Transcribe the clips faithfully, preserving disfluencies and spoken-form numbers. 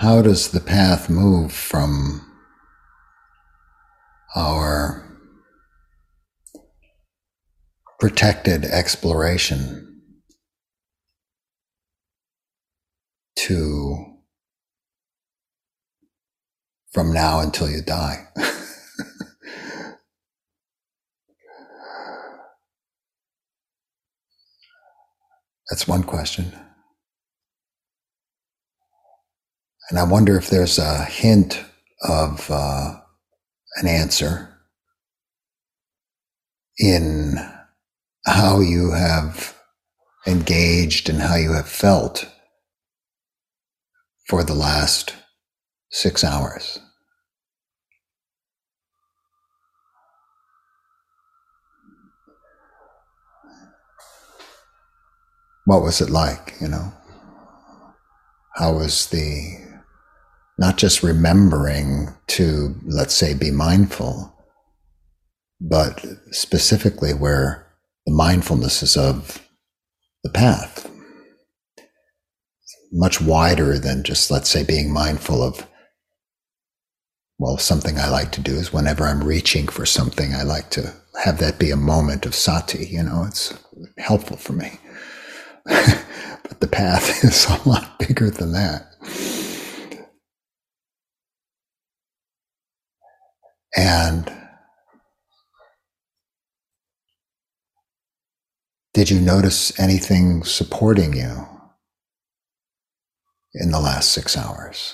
how does the path move from our protected exploration to from now until you die? That's one question. And I wonder if there's a hint of uh, an answer in how you have engaged and how you have felt for the last six hours. What was it like, you know? How was the, not just remembering to, let's say, be mindful, but specifically where the mindfulness is of the path. Much wider than just, let's say, being mindful of, well, something I like to do is whenever I'm reaching for something, I like to have that be a moment of sati, you know, it's helpful for me. But the path is a lot bigger than that. And did you notice anything supporting you in the last six hours?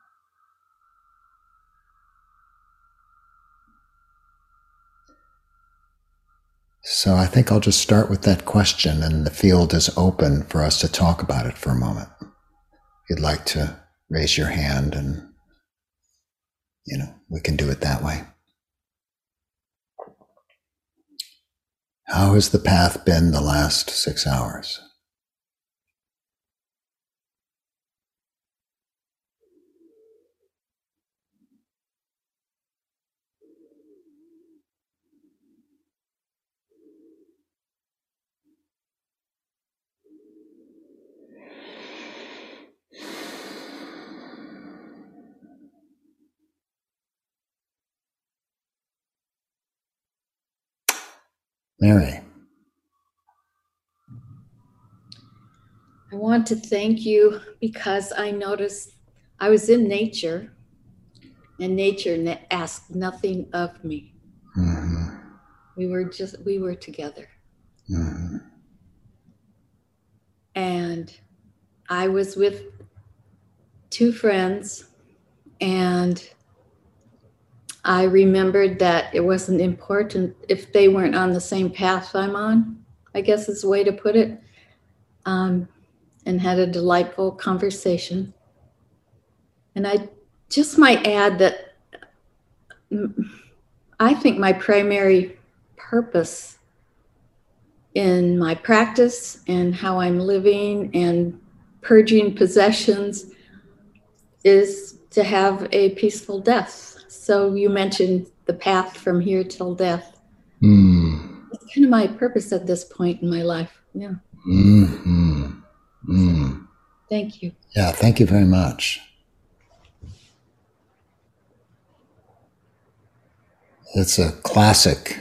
So I think I'll just start with that question, and the field is open for us to talk about it for a moment. If you'd like to raise your hand, and, you know, we can do it that way. How has the path been the last six hours? Mary. I want to thank you because I noticed I was in nature and nature asked nothing of me. Mm-hmm. We were just, we were together. Mm-hmm. And I was with two friends, and I remembered that it wasn't important if they weren't on the same path I'm on, I guess is the way to put it, um, and had a delightful conversation. And I just might add that I think my primary purpose in my practice and how I'm living and purging possessions is to have a peaceful death. So you mentioned the path from here till death. Mm. That's kind of my purpose at this point in my life. Yeah. Mm-hmm. Mm. So, thank you. Yeah, thank you very much. It's a classic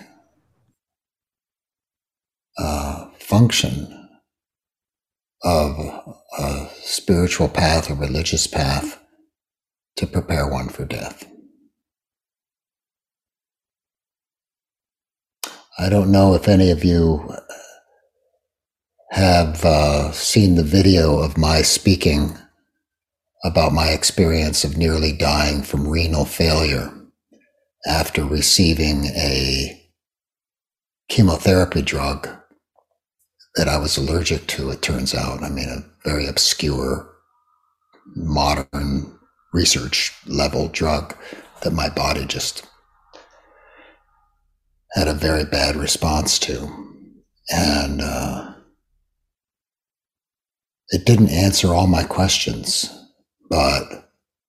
uh, function of a spiritual path, a religious path, to prepare one for death. I don't know if any of you have uh, seen the video of my speaking about my experience of nearly dying from renal failure after receiving a chemotherapy drug that I was allergic to, it turns out. I mean, a very obscure, modern research level drug that my body just had a very bad response to. And uh, it didn't answer all my questions, but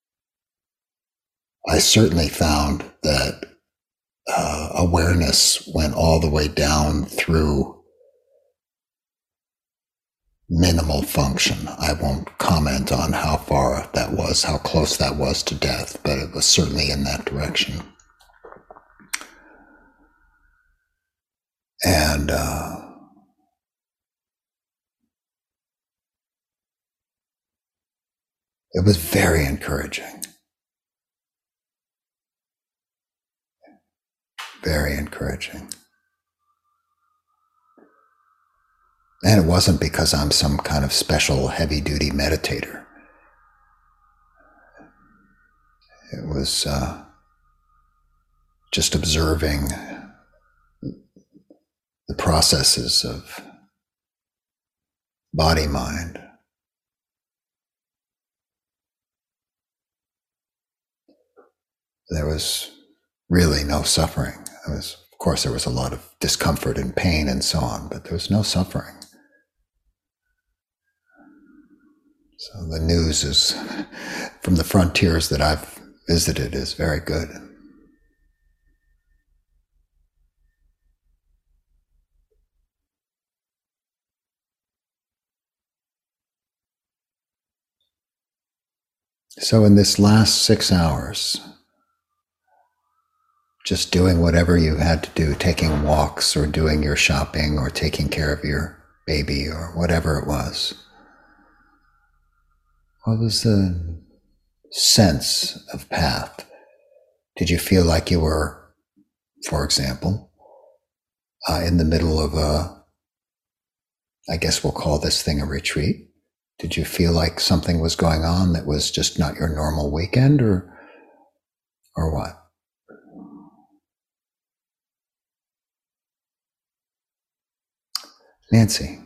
I certainly found that uh, awareness went all the way down through minimal function. I won't comment on how far that was, how close that was to death, but it was certainly in that direction. And uh, it was very encouraging. Very encouraging. And it wasn't because I'm some kind of special heavy-duty meditator. It was uh, just observing the processes of body-mind. There was really no suffering. There was, of course, there was a lot of discomfort and pain and so on, but there was no suffering. So the news is, from the frontiers that I've visited, is very good. So in this last six hours, just doing whatever you had to do, taking walks or doing your shopping or taking care of your baby or whatever it was, what was the sense of path? Did you feel like you were, for example, uh, in the middle of a, I guess we'll call this thing a retreat? Did you feel like something was going on that was just not your normal weekend, or or what? Nancy.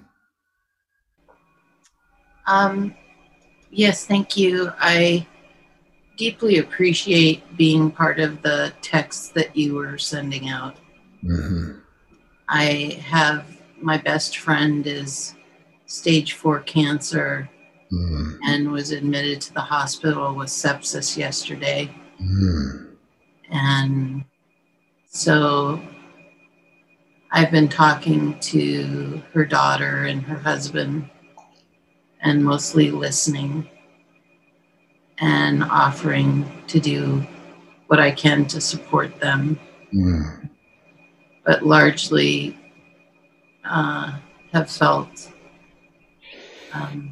Um, yes, thank you. I deeply appreciate being part of the text that you were sending out. Mm-hmm. I have, my best friend is stage four cancer mm. and was admitted to the hospital with sepsis yesterday. Mm. And so I've been talking to her daughter and her husband and mostly listening and offering to do what I can to support them. Mm. But largely uh, have felt um,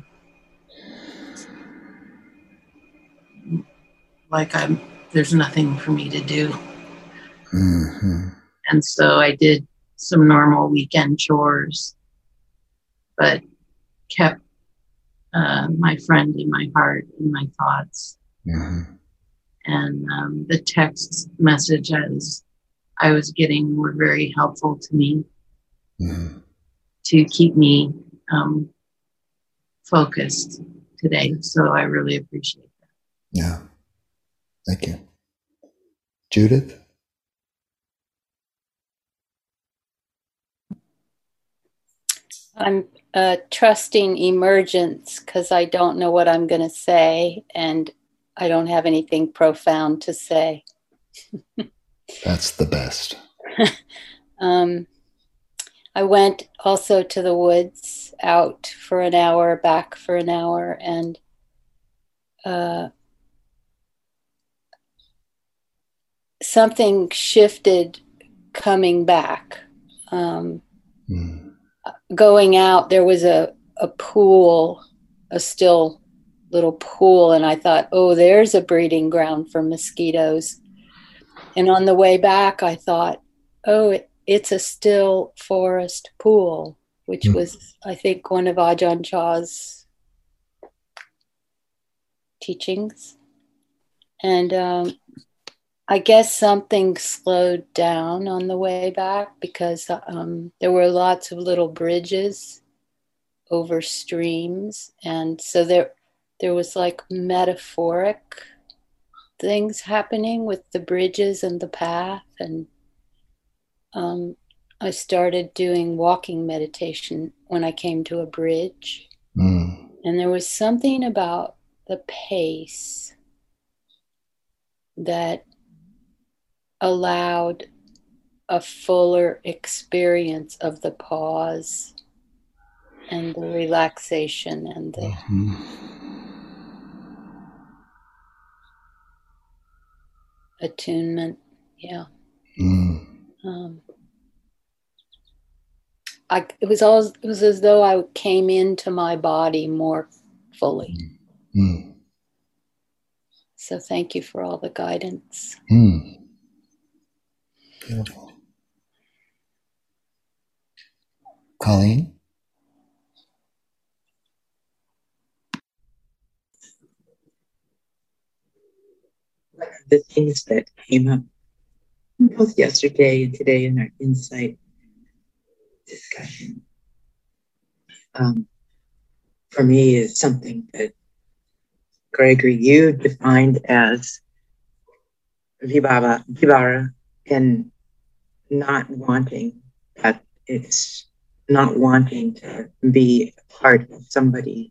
like I'm there's nothing for me to do. Mm-hmm. And so I did some normal weekend chores, but kept uh, my friend in my heart, in my thoughts. Mm-hmm. And um, the text messages I was getting were very helpful to me. Mm-hmm. To keep me um, focused today. So I really appreciate that. Yeah. Thank you. Judith? I'm uh, trusting emergence because I don't know what I'm going to say, and I don't have anything profound to say. That's the best. um, I went also to the woods, out for an hour, back for an hour, and uh, something shifted coming back. Um, mm. Going out, there was a, a pool, a still little pool, and I thought, oh, there's a breeding ground for mosquitoes. And on the way back, I thought, oh, it, it's a still forest pool, which mm. was, I think, one of Ajahn Chah's teachings. And um, I guess something slowed down on the way back because um, there were lots of little bridges over streams. And so there, there was like metaphoric things happening with the bridges and the path. And um, I started doing walking meditation when I came to a bridge. Mm. And there was something about the pace that allowed a fuller experience of the pause and the relaxation and the mm-hmm. attunement. Yeah. Mm. Um, I, it was all, it was as though I came into my body more fully. Mm. So thank you for all the guidance. Mm. Beautiful. Colleen? The things that came up both yesterday and today in our insight discussion, um, for me, is something that Gregory, you defined as vibhava, vibhara, and not wanting that it's not wanting to be part of somebody.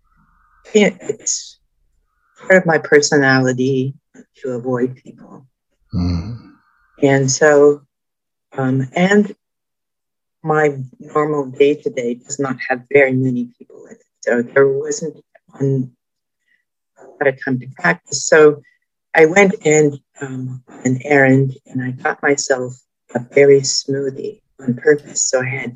It's part of my personality to avoid people. Mm. And so, um, and my normal day to day does not have very many people in it. So there wasn't one at a time to practice. So I went in um, on an errand and I got myself a berry smoothie on purpose. So I had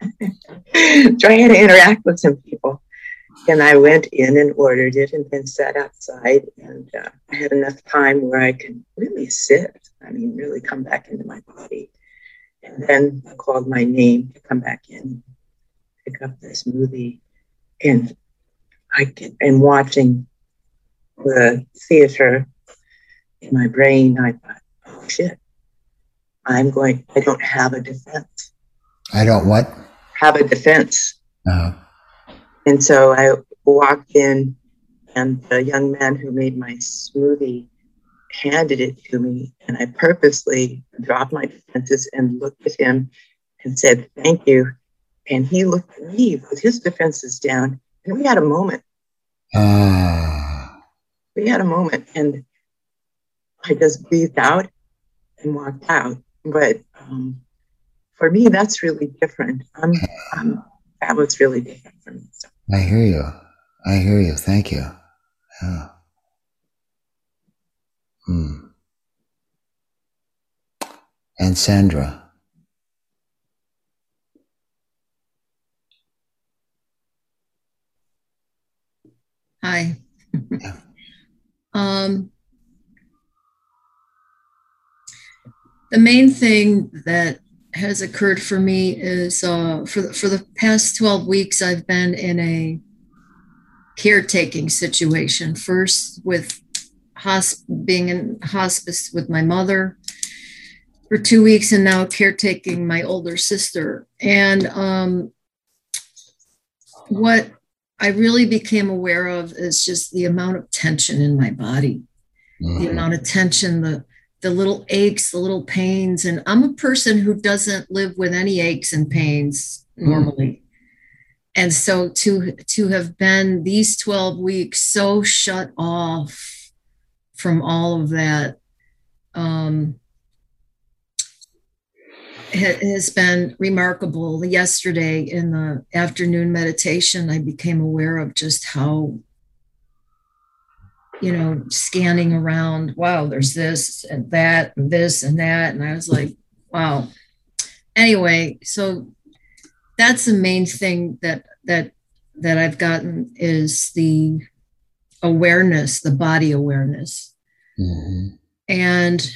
to try to interact with some people. And I went in and ordered it and then sat outside. And uh, I had enough time where I could really sit. I mean, really come back into my body. And then I called my name to come back in, pick up the smoothie. And I am watching the theater in my brain. I thought, oh shit, I'm going, I don't have a defense. I don't what? Have a defense. Uh-huh. And so I walked in, and the young man who made my smoothie handed it to me, and I purposely dropped my defenses and looked at him and said, thank you. And he looked at me with his defenses down, and we had a moment. Ah. We had a moment, and I just breathed out and walked out. But um, for me, that's really different. I'm, I'm, that was really different for me. So. I hear you. I hear you. Thank you. Yeah. Hmm. And Sandra. Hi. Yeah. um, the main thing that has occurred for me is uh, for, the, for the past twelve weeks, I've been in a caretaking situation. First with hosp- being in hospice with my mother for two weeks and now caretaking my older sister. And um, what I really became aware of is just the amount of tension in my body, mm-hmm. the amount of tension, the the little aches, the little pains. And I'm a person who doesn't live with any aches and pains normally. Mm. And so to, to have been these twelve weeks so shut off from all of that um, has been remarkable. Yesterday in the afternoon meditation, I became aware of just how, you know, scanning around, wow, there's this and that and this and that. And I was like, wow. Anyway, so that's the main thing that that that I've gotten is the awareness, the body awareness. Mm-hmm. And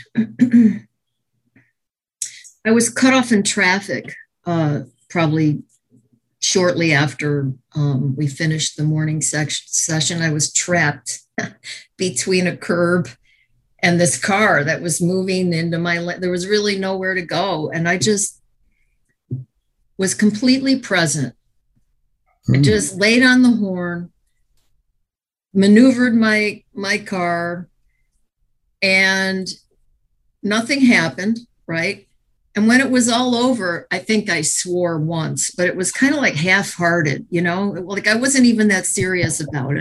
I was cut off in traffic uh, probably shortly after um, we finished the morning sec- session. I was trapped between a curb and this car that was moving into my lane. There was really nowhere to go. And I just was completely present. Mm. I just laid on the horn, maneuvered my, my car, and nothing happened, right? And when it was all over, I think I swore once, but it was kind of like half-hearted, you know, like I wasn't even that serious about it.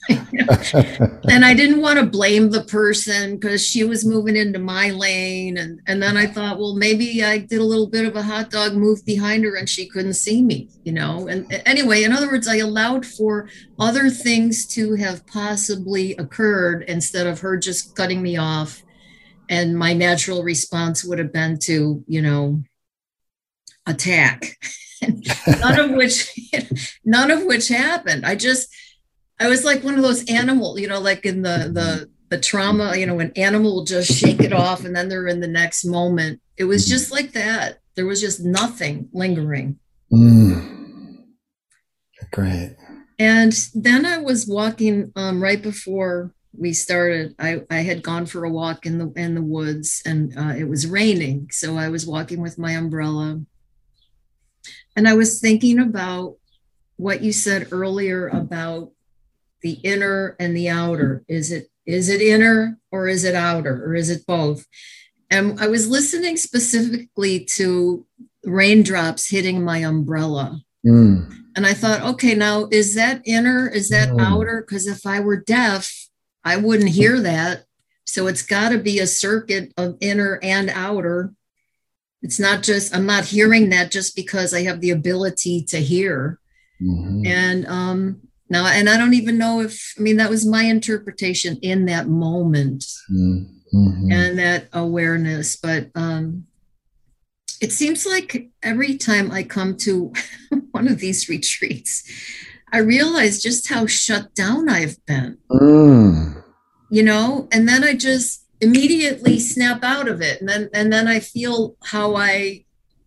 And I didn't want to blame the person because she was moving into my lane. And, and then I thought, well, maybe I did a little bit of a hot dog move behind her and she couldn't see me, you know? And anyway, in other words, I allowed for other things to have possibly occurred instead of her just cutting me off. And my natural response would have been to, you know, attack. none of which, none of which happened. I just, I was like one of those animals, you know, like in the, the, the trauma, you know, an animal will just shake it off and then they're in the next moment. It was just like that. There was just nothing lingering. Mm. Great. And then I was walking um, right before we started. I, I had gone for a walk in the, in the woods and uh, it was raining. So I was walking with my umbrella. And I was thinking about what you said earlier about the inner and the outer. Is it is it inner or is it outer or is it both? And I was listening specifically to raindrops hitting my umbrella. Mm. And I thought, okay, now is that inner? Is that mm. outer? Because if I were deaf, I wouldn't hear that. So it's got to be a circuit of inner and outer. It's not just, I'm not hearing that just because I have the ability to hear. Mm-hmm. And um, now, and I don't even know if, I mean, that was my interpretation in that moment mm-hmm. and that awareness. But um, it seems like every time I come to one of these retreats, I realize just how shut down I've been, mm. you know, and then I just immediately snap out of it. And then, and then I feel how I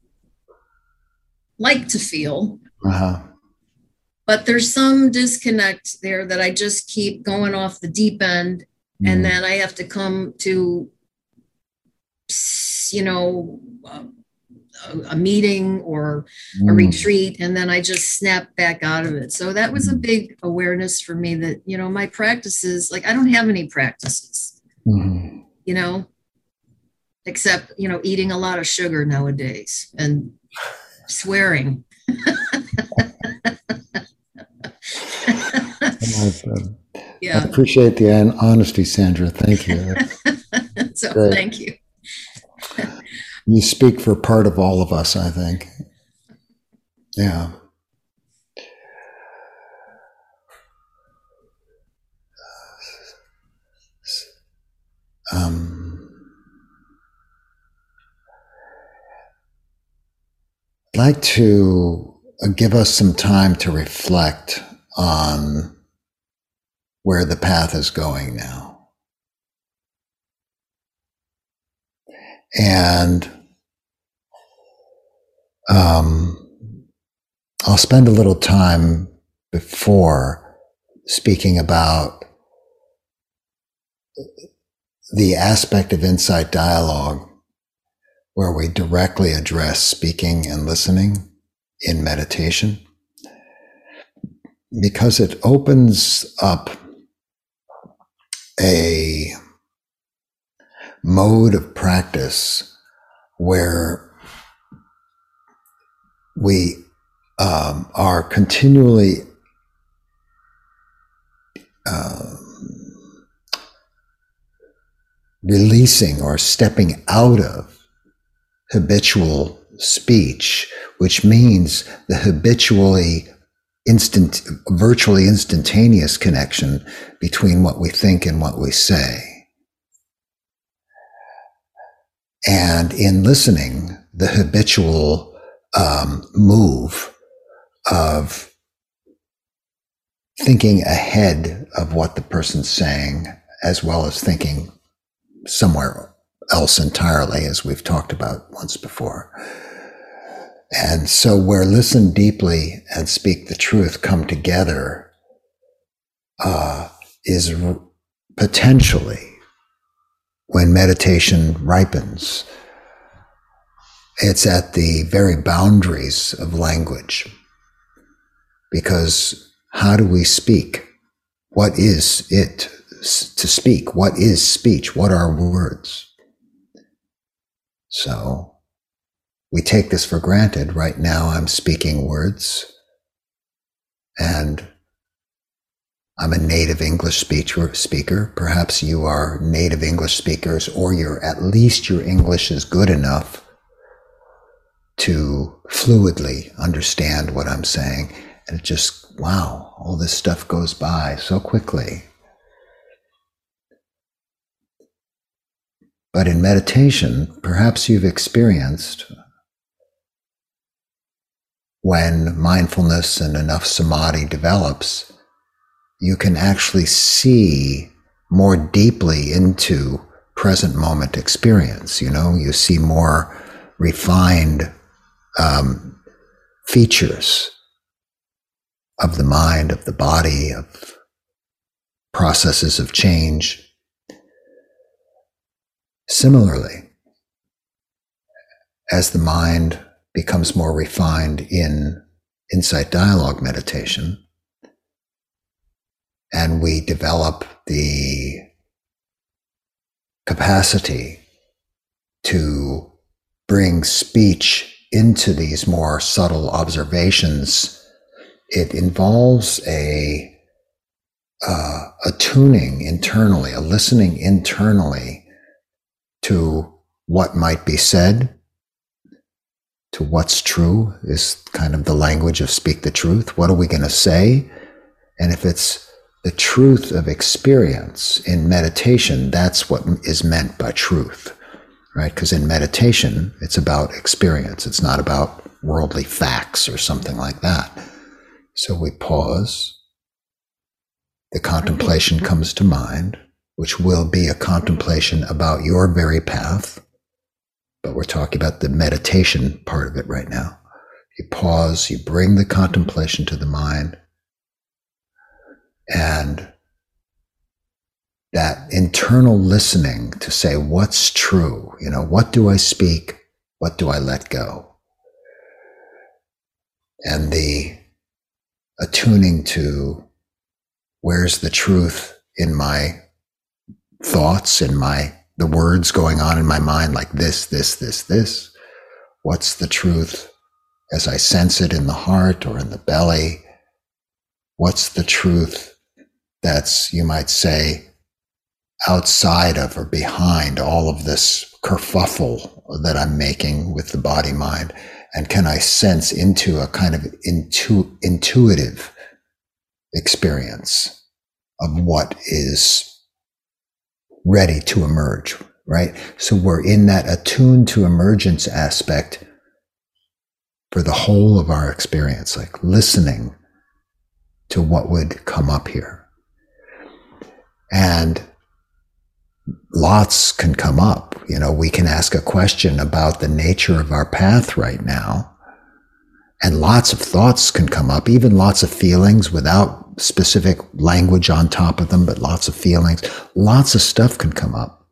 like to feel. Uh-huh. But there's some disconnect there that I just keep going off the deep end. Mm. And then I have to come to, you know, a, a meeting or mm. a retreat. And then I just snap back out of it. So that was a big awareness for me that, you know, my practices, like I don't have any practices, mm. you know, except, you know, eating a lot of sugar nowadays and swearing. Yeah. I appreciate the honesty, Sandra. Thank you. So great. Thank you. You speak for part of all of us, I think. Yeah. Um, I'd like to give us some time to reflect on where the path is going now. And um, I'll spend a little time before speaking about the aspect of insight dialogue where we directly address speaking and listening in meditation, because it opens up a mode of practice where we um, are continually uh, releasing or stepping out of habitual speech, which means the habitually instant, virtually instantaneous connection between what we think and what we say. And in listening, the habitual um, move of thinking ahead of what the person's saying, as well as thinking somewhere else entirely, as we've talked about once before. And so where listen deeply and speak the truth come together uh, is r- potentially, when meditation ripens, it's at the very boundaries of language. Because how do we speak? What is it to speak? What is speech? What are words? So we take this for granted. Right now I'm speaking words, and I'm a native English speaker, speaker. Perhaps you are native English speakers, or you're at least your English is good enough to fluidly understand what I'm saying. And it just, wow, all this stuff goes by so quickly. But in meditation, perhaps you've experienced when mindfulness and enough samadhi develops, you can actually see more deeply into present moment experience. You know, you see more refined um, features of the mind, of the body, of processes of change. Similarly, as the mind becomes more refined in insight dialogue meditation, and we develop the capacity to bring speech into these more subtle observations, it involves a, uh, a tuning internally, a listening internally to what might be said, to what's true is kind of the language of speak the truth. What are we going to say? And if it's the truth of experience in meditation, that's what is meant by truth, right? Because in meditation, it's about experience. It's not about worldly facts or something like that. So we pause. The contemplation comes to mind, which will be a contemplation about your very path. But we're talking about the meditation part of it right now. You pause, you bring the contemplation to the mind, and that internal listening to say, what's true? You know, what do I speak? What do I let go? And the attuning to where's the truth in my thoughts, in my the words going on in my mind, like this, this, this, this. What's the truth as I sense it in the heart or in the belly? What's the truth that's, you might say, outside of or behind all of this kerfuffle that I'm making with the body mind? And can I sense into a kind of intu- intuitive experience of what is ready to emerge, right? So we're in that attuned to emergence aspect for the whole of our experience, like listening to what would come up here. And lots can come up. You know, we can ask a question about the nature of our path right now, and lots of thoughts can come up, even lots of feelings without specific language on top of them, but lots of feelings, lots of stuff can come up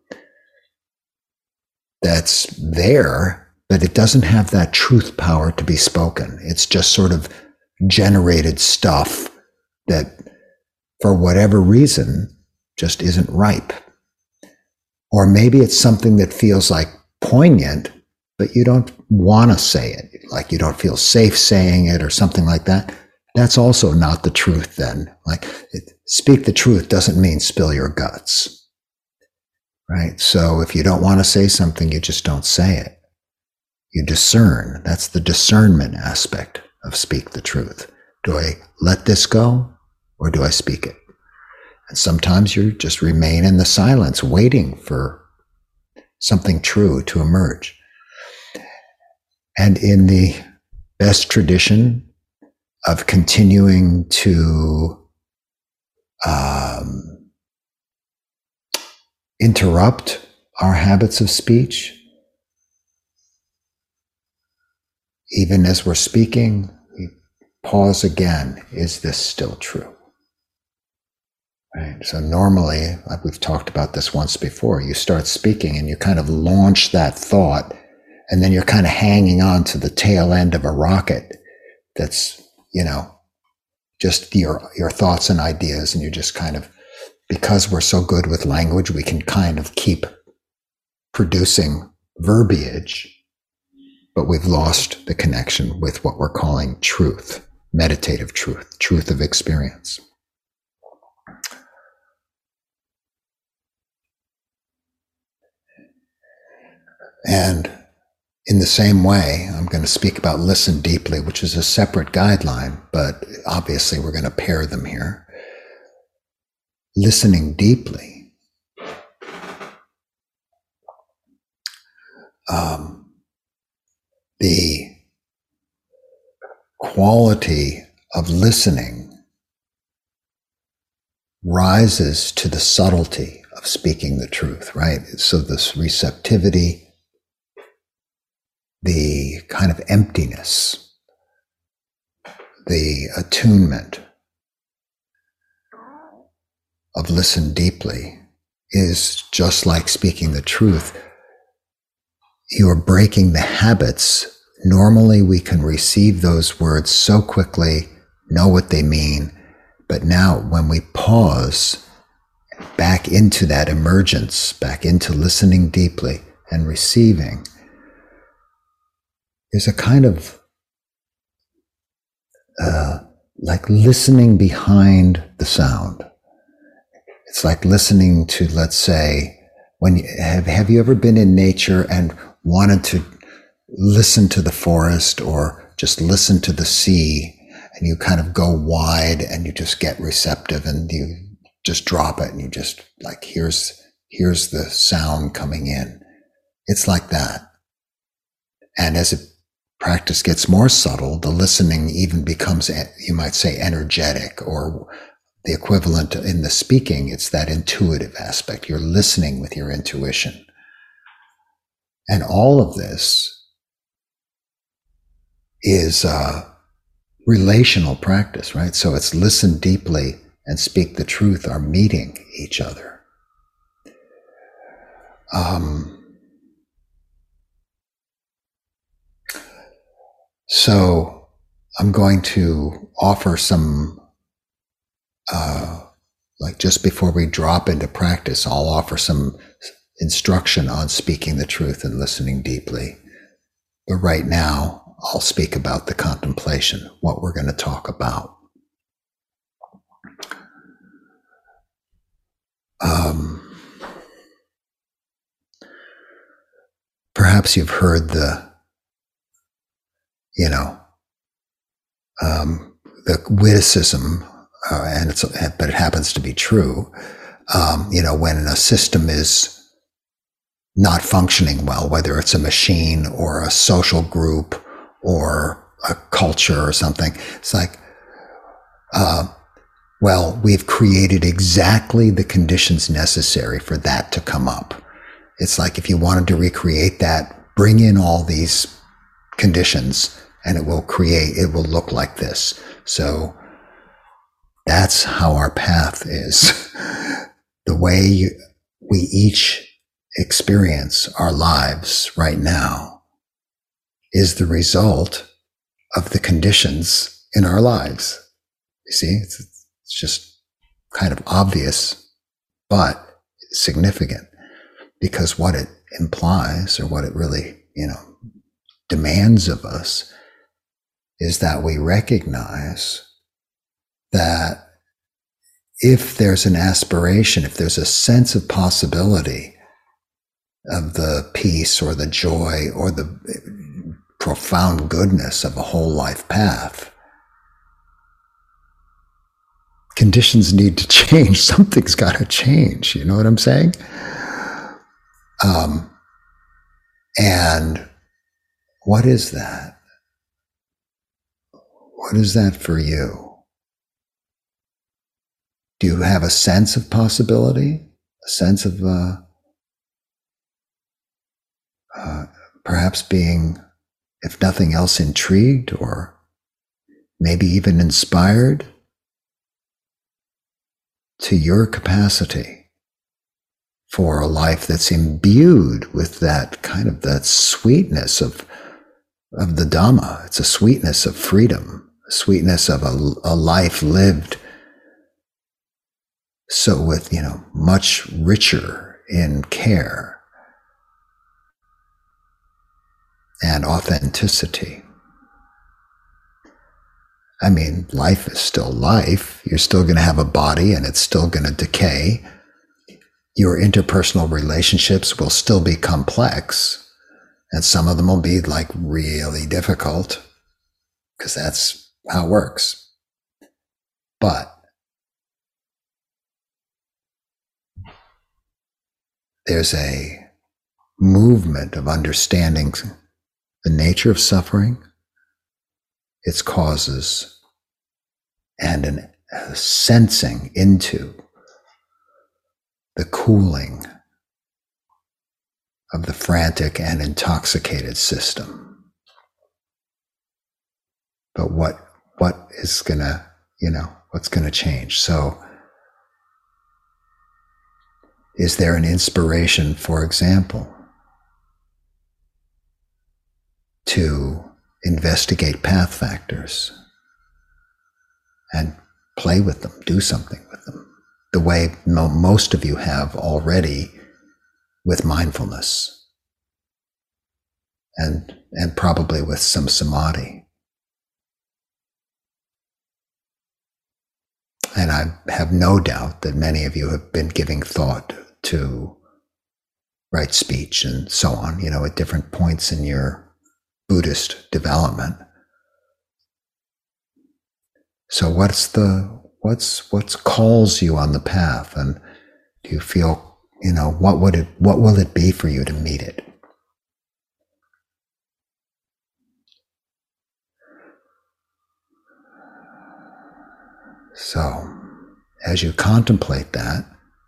that's there, but it doesn't have that truth power to be spoken. It's just sort of generated stuff that, for whatever reason, just isn't ripe. Or maybe it's something that feels like poignant, but you don't want to say it, like you don't feel safe saying it or something like that. That's also not the truth then. Like, it, speak the truth doesn't mean spill your guts, right? So if you don't want to say something, you just don't say it. You discern. That's the discernment aspect of speak the truth. Do I let this go or do I speak it? And sometimes you just remain in the silence waiting for something true to emerge. And in the best tradition of continuing to um, interrupt our habits of speech, even as we're speaking, we pause again. Is this still true? Right. So normally, like we've talked about this once before, you start speaking and you kind of launch that thought, and then you're kind of hanging on to the tail end of a rocket that's, you know, just your your thoughts and ideas, and you're just kind of, because we're so good with language, we can kind of keep producing verbiage, but we've lost the connection with what we're calling truth, meditative truth, truth of experience. And in the same way, I'm going to speak about listen deeply, which is a separate guideline, but obviously we're going to pair them here. Listening deeply. Um, the quality of listening rises to the subtlety of speaking the truth, right? So this receptivity, the kind of emptiness, the attunement of listen deeply is just like speaking the truth. You are breaking the habits. Normally we can receive those words so quickly, know what they mean, but now when we pause back into that emergence, back into listening deeply and receiving, there's a kind of uh, like listening behind the sound. It's like listening to, let's say, when you, have have you ever been in nature and wanted to listen to the forest or just listen to the sea, and you kind of go wide and you just get receptive and you just drop it and you just like, here's here's the sound coming in. It's like that. And as it practice gets more subtle, the listening even becomes, you might say, energetic, or the equivalent in the speaking, it's that intuitive aspect. You're listening with your intuition. And all of this is uh, relational practice, right? So it's listen deeply and speak the truth are meeting each other. Um, So I'm going to offer some, uh, like just before we drop into practice, I'll offer some instruction on speaking the truth and listening deeply. But right now, I'll speak about the contemplation, what we're going to talk about. Um, perhaps you've heard the you know, um, the witticism, uh, and it's, but it happens to be true. Um, you know, when a system is not functioning well, whether it's a machine or a social group or a culture or something, it's like, uh, well, we've created exactly the conditions necessary for that to come up. It's like if you wanted to recreate that, bring in all these conditions and it will create, it will look like this. So that's how our path is. The way you, we each experience our lives right now is the result of the conditions in our lives. You see, it's, it's just kind of obvious, but significant, because what it implies, or what it really, you know, demands of us, is that we recognize that if there's an aspiration, if there's a sense of possibility of the peace or the joy or the profound goodness of a whole life path, conditions need to change. Something's got to change. You know what I'm saying? Um, and what is that? What is that for you? Do you have a sense of possibility? A sense of uh, uh, perhaps being, if nothing else, intrigued or maybe even inspired to your capacity for a life that's imbued with that kind of that sweetness of of the Dhamma? It's a sweetness of freedom, a sweetness of a, a life lived so with, you know, much richer in care and authenticity. I mean, life is still life. You're still going to have a body and it's still going to decay. Your interpersonal relationships will still be complex, And some of them will be like really difficult because that's how it works. But there's a movement of understanding the nature of suffering, its causes, and an, a sensing into the cooling of the frantic and intoxicated system. But what what is gonna, you know, what's gonna change? So is there an inspiration, for example, to investigate path factors and play with them, do something with them, the way mo- most of you have already with mindfulness and, and probably with some samadhi. And I have no doubt that many of you have been giving thought to right speech and so on, you know, at different points in your Buddhist development. So what's the, what's, what's calls you on the path? And do you feel, you know, what would it, what will it be for you to meet it? So, as you contemplate that,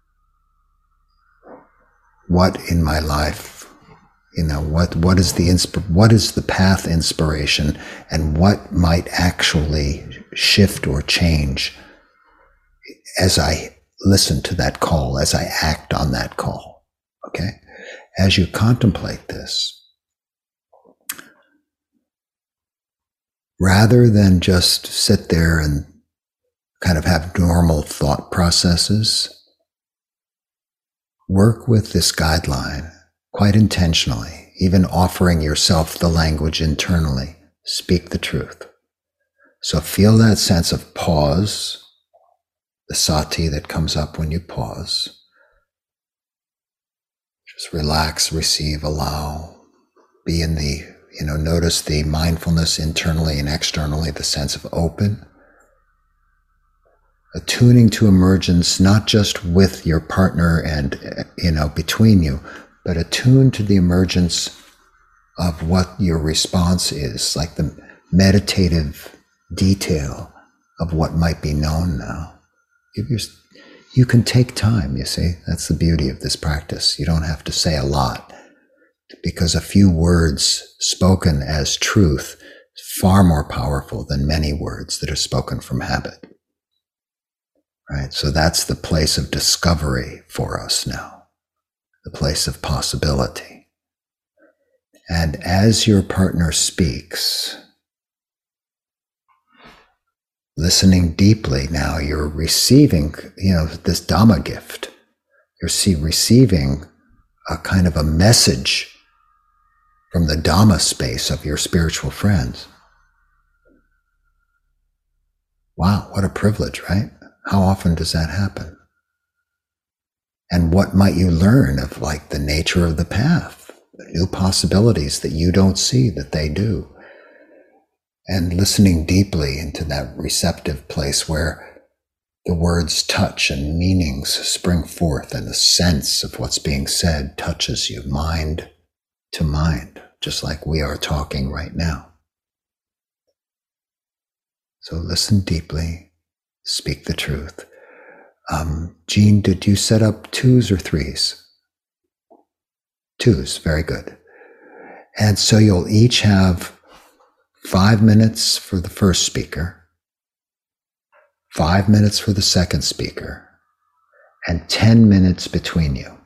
what in my life, you know, what, what is the insp- what is the path inspiration, and what might actually shift or change as I listen to that call, as I act on that call, okay? As you contemplate this, rather than just sit there and kind of have normal thought processes, work with this guideline quite intentionally, even offering yourself the language internally. Speak the truth. So feel that sense of pause, the sati that comes up when you pause. Just relax, receive, allow. Be in the, you know, notice the mindfulness internally and externally, the sense of open. Attuning to emergence, not just with your partner and, you know, between you, but attune to the emergence of what your response is, like the meditative detail of what might be known now. Give your, you can take time, you see. That's the beauty of this practice. You don't have to say a lot, because a few words spoken as truth is far more powerful than many words that are spoken from habit. Right? So that's the place of discovery for us now, the place of possibility. And as your partner speaks, listening deeply now, you're receiving, you know, this Dhamma gift. You're see, receiving a kind of a message from the Dhamma space of your spiritual friends. Wow, what a privilege, right? How often does that happen? And what might you learn of like the nature of the path, the new possibilities that you don't see that they do? And listening deeply into that receptive place where the words touch and meanings spring forth, and the sense of what's being said touches you mind to mind, just like we are talking right now. So listen deeply. Speak the truth. Um, Jean, did you set up twos or threes? Twos, very good. And so you'll each have five minutes for the first speaker, five minutes for the second speaker, and ten minutes between you.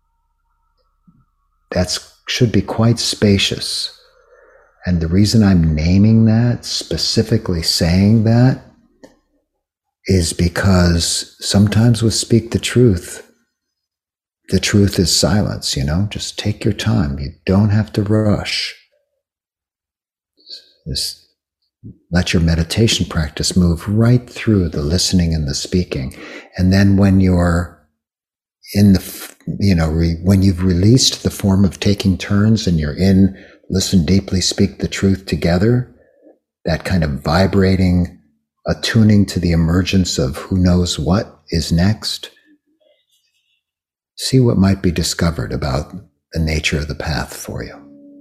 That should be quite spacious. And the reason I'm naming that, specifically saying that, is because sometimes with Speak the Truth, the truth is silence, you know? Just take your time. You don't have to rush. Just let your meditation practice move right through the listening and the speaking. And then when you're in the, you know, re, when you've released the form of taking turns and you're in listen deeply, speak the truth together, that kind of vibrating, attuning to the emergence of who knows what is next, see what might be discovered about the nature of the path for you.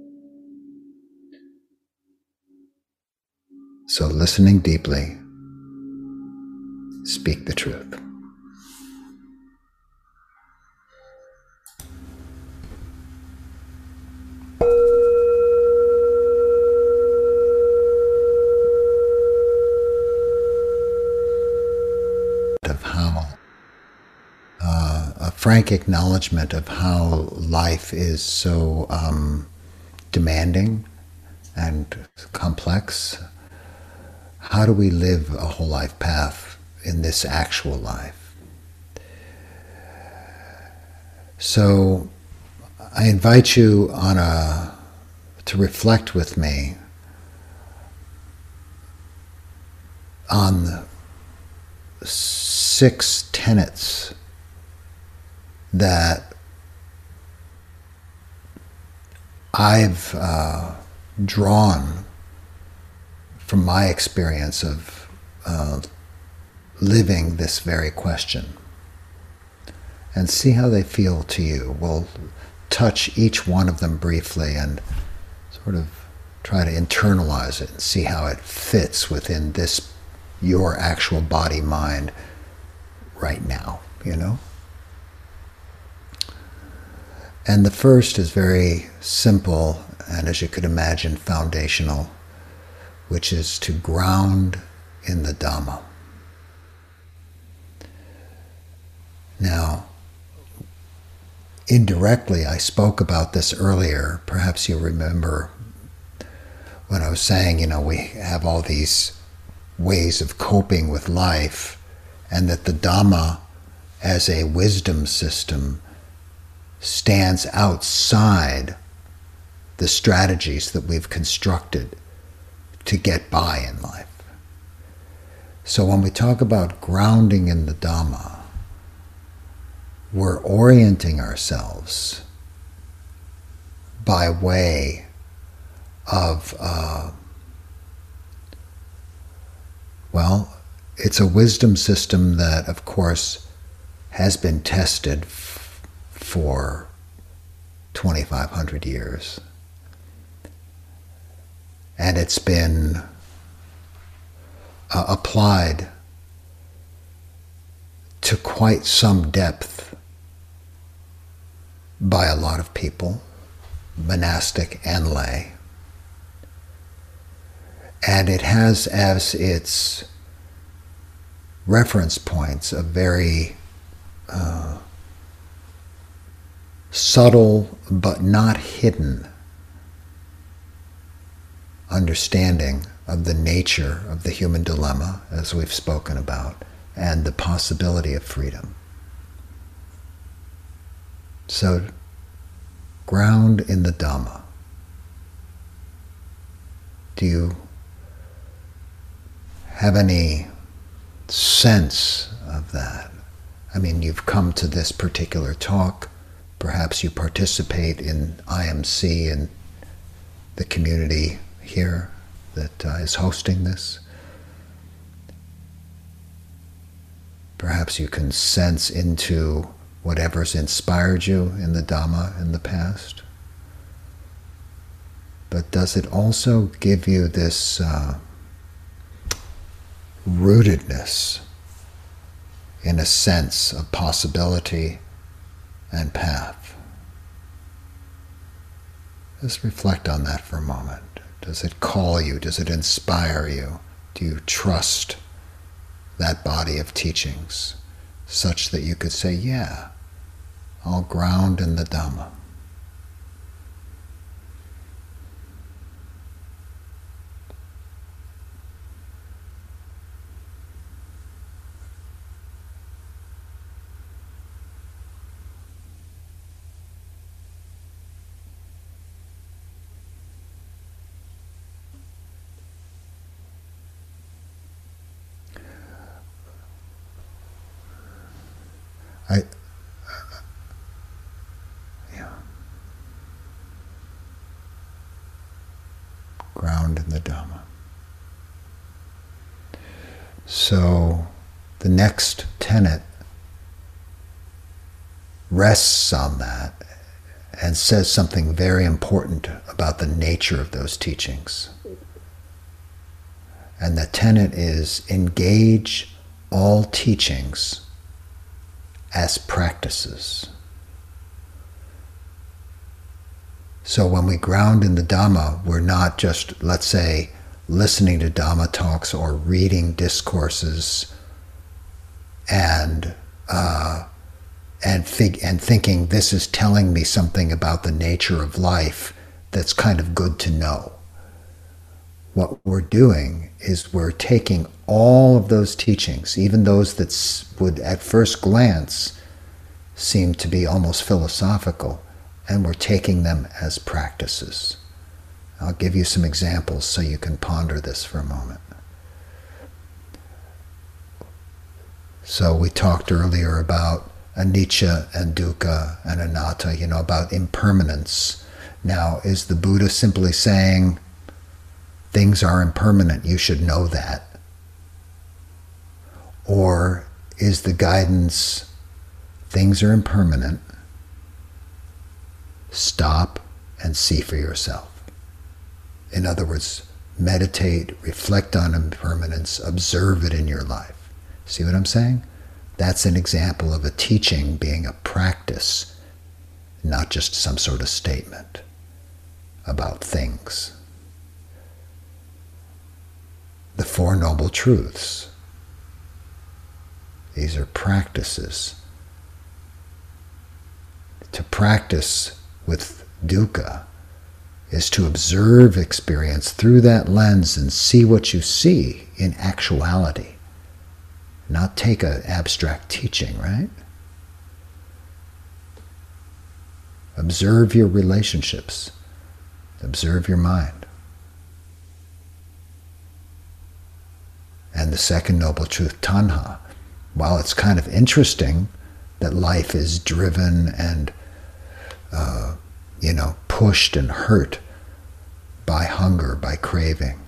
So listening deeply, speak the truth. Of how uh, a frank acknowledgement of how life is so um, demanding and complex. How do we live a whole life path in this actual life? So I invite you on a to reflect with me on the six tenets that I've uh, drawn from my experience of uh, living this very question, and see how they feel to you. We'll touch each one of them briefly and sort of try to internalize it and see how it fits within this, your actual body, mind right now, you know? And the first is very simple and, as you could imagine, foundational, which is to ground in the Dhamma. Now, indirectly, I spoke about this earlier. Perhaps you remember when I was saying, you know, we have all these ways of coping with life, and that the Dhamma as a wisdom system stands outside the strategies that we've constructed to get by in life. So when we talk about grounding in the Dhamma, we're orienting ourselves by way of, uh, well, it's a wisdom system that, of course, has been tested f- for twenty-five hundred years. And it's been uh, applied to quite some depth by a lot of people, monastic and lay. And it has as its reference points a very uh, subtle but not hidden understanding of the nature of the human dilemma, as we've spoken about, and the possibility of freedom. So, ground in the Dhamma. Do you have any sense of that? I mean, you've come to this particular talk. Perhaps you participate in I M C and the community here that uh, is hosting this. Perhaps you can sense into whatever's inspired you in the Dhamma in the past. But does it also give you this uh, rootedness in a sense of possibility and path? Just reflect on that for a moment. Does it call you? Does it inspire you? Do you trust that body of teachings such that you could say, yeah, I'll ground in the Dhamma? I, yeah. ground in the Dhamma. So the next tenet rests on that and says something very important about the nature of those teachings. And the tenet is engage all teachings as practices. So when we ground in the Dhamma, we're not just, let's say, listening to Dhamma talks or reading discourses and uh, and, fig- and thinking this is telling me something about the nature of life that's kind of good to know. What we're doing is we're taking all of those teachings, even those that would at first glance seem to be almost philosophical, and we're taking them as practices. I'll give you some examples so you can ponder this for a moment. So we talked earlier about anicca and dukkha and anatta, you know, about impermanence. Now, is the Buddha simply saying, things are impermanent, you should know that? Or is the guidance, things are impermanent, stop and see for yourself? In other words, meditate, reflect on impermanence, observe it in your life. See what I'm saying? That's an example of a teaching being a practice, not just some sort of statement about things. The Four Noble Truths. These are practices. To practice with dukkha is to observe experience through that lens and see what you see in actuality. Not take an abstract teaching, right? Observe your relationships. Observe your mind. And the second noble truth, tanha. While it's kind of interesting that life is driven and, uh, you know, pushed and hurt by hunger, by craving,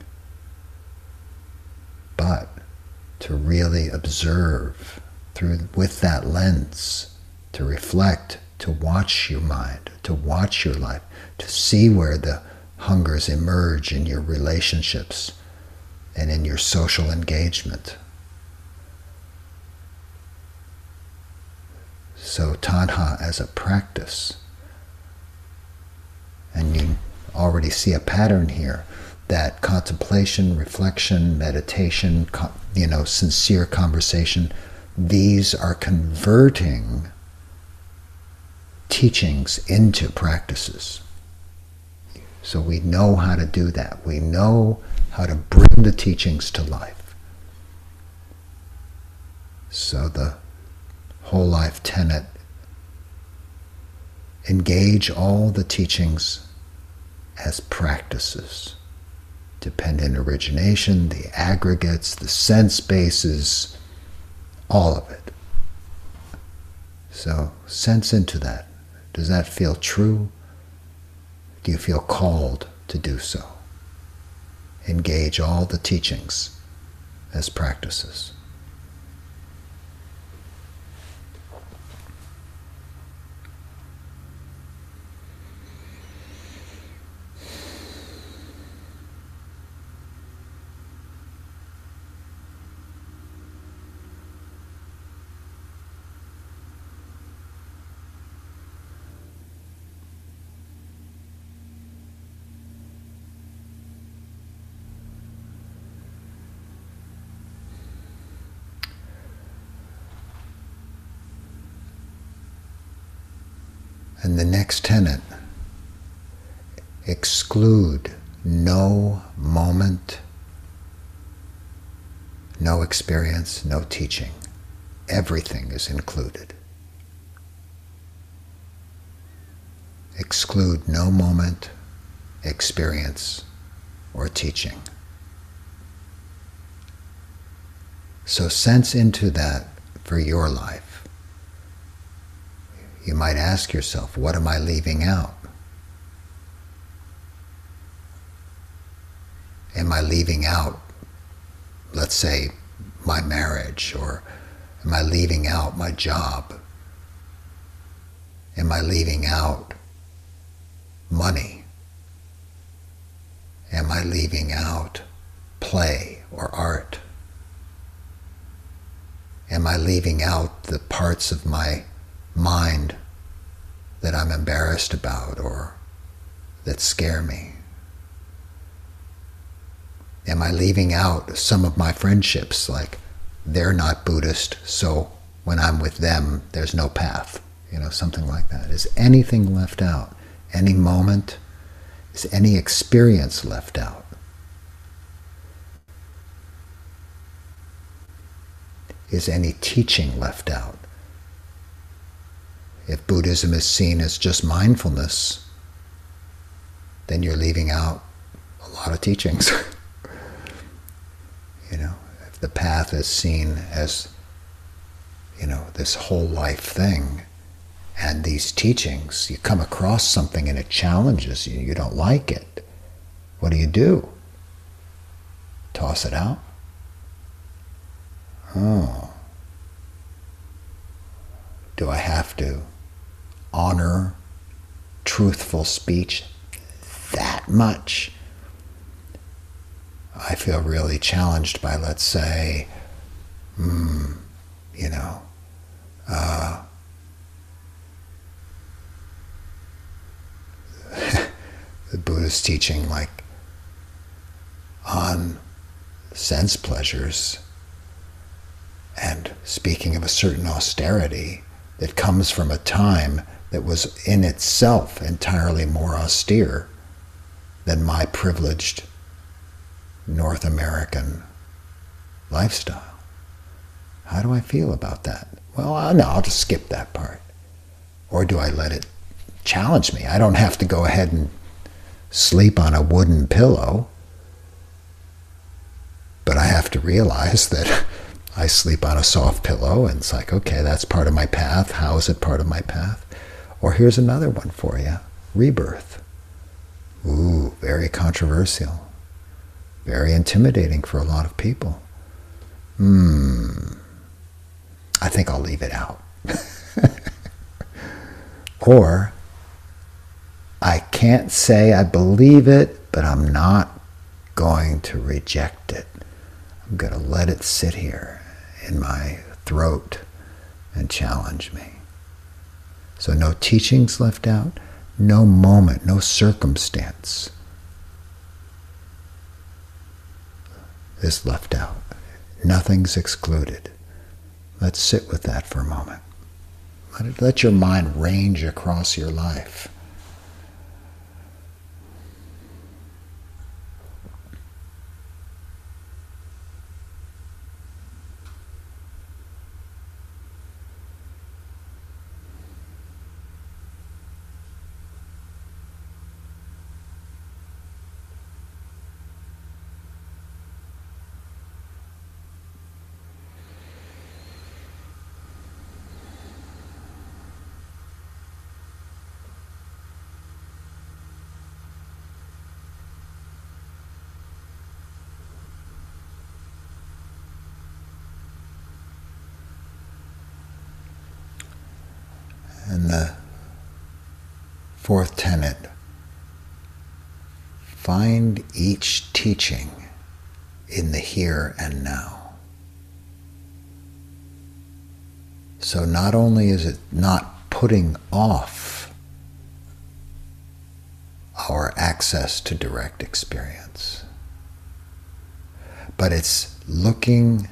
but to really observe through with that lens, to reflect, to watch your mind, to watch your life, to see where the hungers emerge in your relationships and in your social engagement. So tanha as a practice. And you already see a pattern here, that contemplation, reflection, meditation, you know, sincere conversation, these are converting teachings into practices. So we know how to do that. We know how to bring the teachings to life. So the whole life tenet, engage all the teachings as practices. Dependent origination, the aggregates, the sense bases, all of it. So sense into that. Does that feel true? Do you feel called to do so? Engage all the teachings as practices. And the next tenet, exclude no moment, no experience, no teaching. Everything is included. Exclude no moment, experience, or teaching. So sense into that for your life. You might ask yourself, what am I leaving out? Am I leaving out, let's say, my marriage? Or am I leaving out my job? Am I leaving out money? Am I leaving out play or art? Am I leaving out the parts of my mind that I'm embarrassed about or that scare me? Am I leaving out some of my friendships, like they're not Buddhist, so when I'm with them, there's no path, you know, something like that? Is anything left out? Any moment? Is any experience left out? Is any teaching left out? If Buddhism is seen as just mindfulness, then you're leaving out a lot of teachings. You know, if the path is seen as, you know, this whole life thing, and these teachings, you come across something and it challenges you, you don't like it, what do you do? Toss it out? Oh. Do I have to honor truthful speech that much? I feel really challenged by, let's say, mm, you know, uh, the Buddha's teaching, like, on sense pleasures, and speaking of a certain austerity that comes from a time that was in itself entirely more austere than my privileged North American lifestyle. How do I feel about that? Well, uh, no, I'll just skip that part. Or do I let it challenge me? I don't have to go ahead and sleep on a wooden pillow, but I have to realize that I sleep on a soft pillow, and it's like, okay, that's part of my path. How is it part of my path? Or here's another one for you. Rebirth. Ooh, very controversial. Very intimidating for a lot of people. Hmm. I think I'll leave it out. Or, I can't say I believe it, but I'm not going to reject it. I'm going to let it sit here in my throat and challenge me. So no teachings left out, no moment, no circumstance is left out. Nothing's excluded. Let's sit with that for a moment. Let it, let your mind range across your life. And the fourth tenet, find each teaching in the here and now. So not only is it not putting off our access to direct experience, but it's looking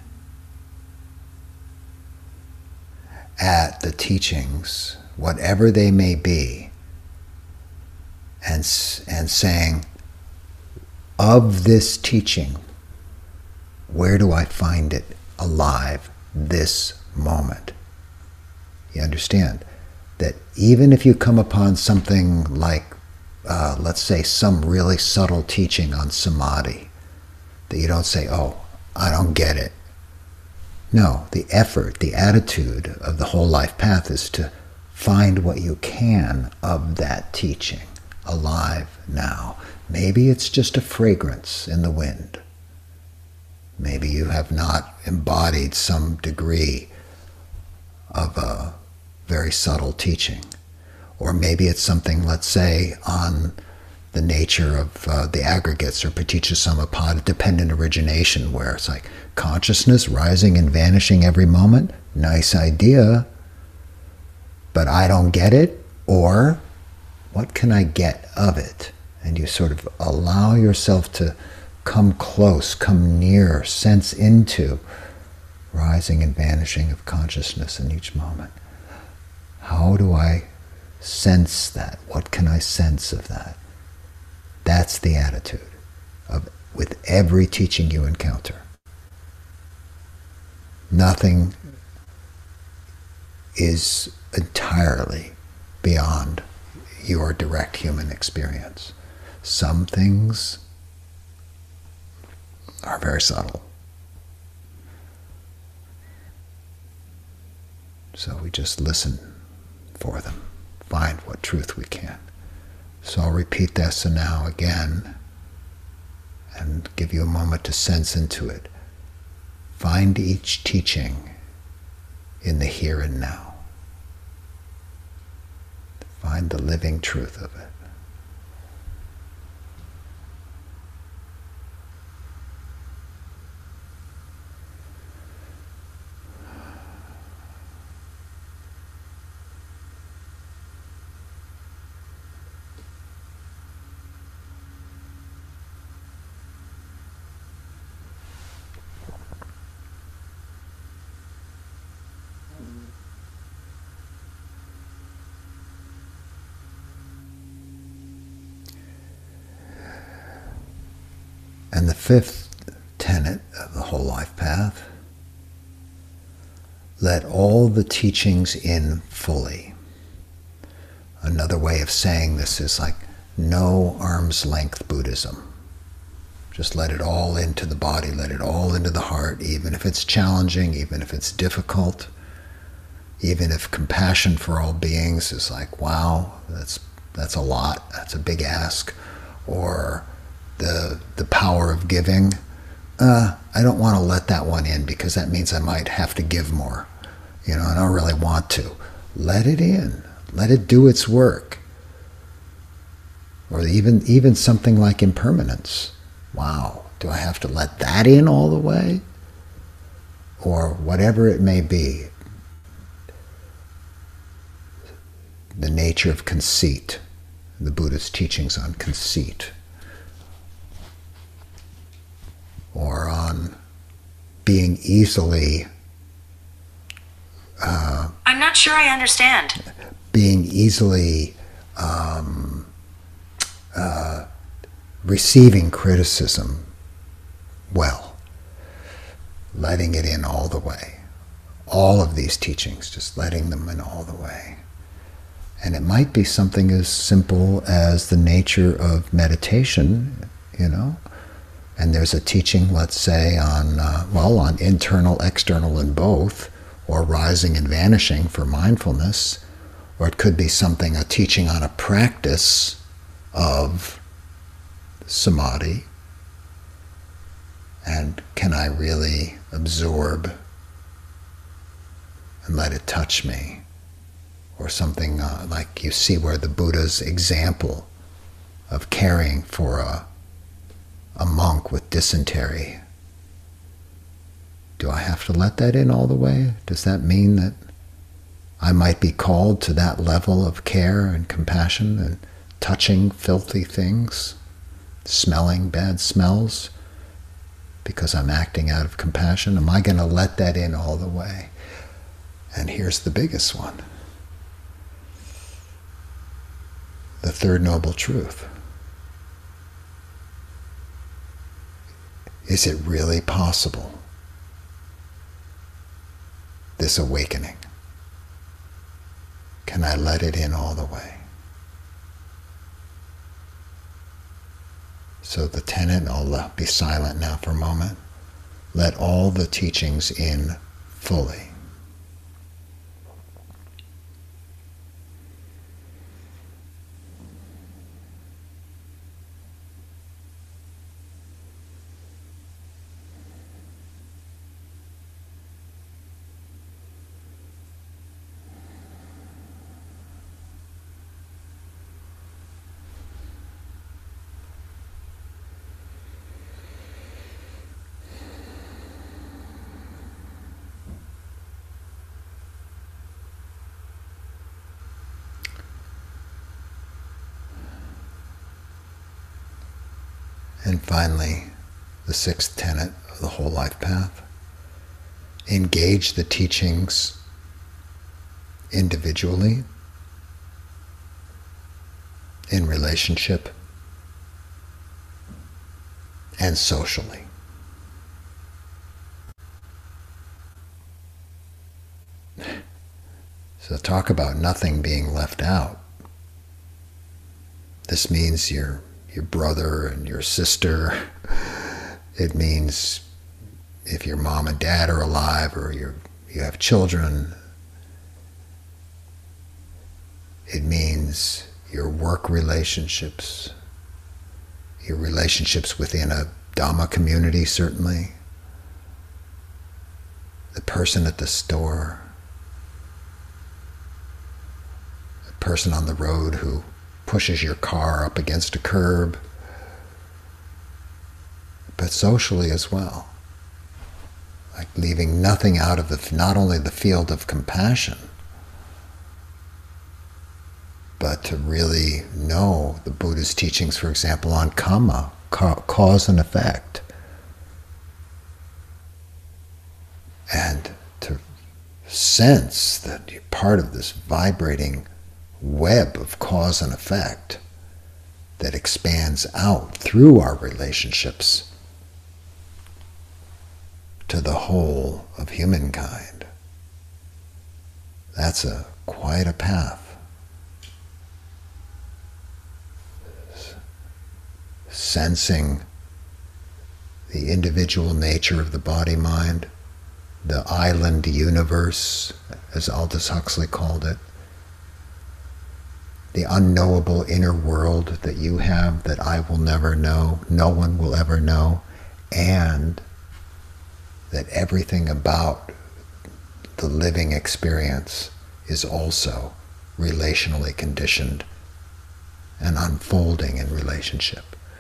at the teachings, whatever they may be, and, and saying, of this teaching, where do I find it alive this moment? You understand that even if you come upon something like, uh, let's say, some really subtle teaching on samadhi, that you don't say, oh, I don't get it. No, the effort, the attitude of the whole life path is to find what you can of that teaching. alive now. Maybe it's just a fragrance in the wind. Maybe you have not embodied some degree of a very subtle teaching. Or maybe it's something, let's say, on the nature of uh, the aggregates or Paticca dependent origination, where it's like consciousness rising and vanishing every moment. Nice idea, but I don't get it. Or what can I get of it? And you sort of allow yourself to come close, come near, sense into rising and vanishing of consciousness in each moment. How do I sense that? What can I sense of that? That's the attitude of with every teaching you encounter. Nothing is entirely beyond your direct human experience. Some things are very subtle. So we just listen for them, find what truth we can. So I'll repeat this now again and give you a moment to sense into it. Find each teaching in the here and now. Find the living truth of it. And the fifth tenet of the whole life path, let all the teachings in fully. Another way of saying this is like no arm's length Buddhism. Just let it all into the body, let it all into the heart, even if it's challenging, even if it's difficult, even if compassion for all beings is like, wow, that's that's a lot, that's a big ask, or the the power of giving, uh, I don't want to let that one in because that means I might have to give more. You know, I don't really want to. Let it in. Let it do its work. Or even even something like impermanence. Wow, do I have to let that in all the way? Or whatever it may be. The nature of conceit. The Buddha's teachings on conceit. Or on being easily... Uh, I'm not sure I understand. Being easily um, uh, receiving criticism well. Letting it in all the way. All of these teachings, just letting them in all the way. And it might be something as simple as the nature of meditation, you know. And there's a teaching, let's say, on, uh, well, on internal, external, and both, or rising and vanishing for mindfulness. Or it could be something, a teaching on a practice of samadhi. And can I really absorb and let it touch me? Or something uh, like you see where the Buddha's example of caring for a a monk with dysentery. Do I have to let that in all the way? Does that mean that I might be called to that level of care and compassion and touching filthy things, smelling bad smells, because I'm acting out of compassion? Am I going to let that in all the way? And here's the biggest one. The third noble truth. Is it really possible, this awakening? Can I let it in all the way? So the tenet, I'll be silent now for a moment. Let all the teachings in fully. And finally, the sixth tenet of the whole life path: engage the teachings individually, in relationship, and socially. So talk about nothing being left out. This means your your brother and your sister. It means if your mom and dad are alive, or you you have children. It means your work relationships, your relationships within a Dhamma community, certainly. The person at the store, the person on the road who pushes your car up against a curb, but socially as well. Like leaving nothing out of the, not only the field of compassion, but to really know the Buddha's teachings, for example, on karma, ca- cause and effect. And to sense that you're part of this vibrating web of cause and effect that expands out through our relationships to the whole of humankind. That's a quite a path. Sensing the individual nature of the body-mind, the island universe, as Aldous Huxley called it, the unknowable inner world that you have that I will never know, no one will ever know, and that everything about the living experience is also relationally conditioned and unfolding in relationship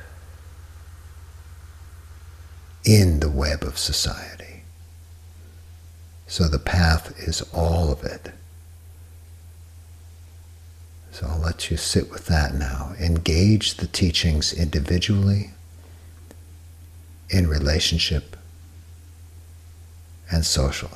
in the web of society. So the path is all of it. So I'll let you sit with that now. Engage the teachings individually, in relationship, and socially.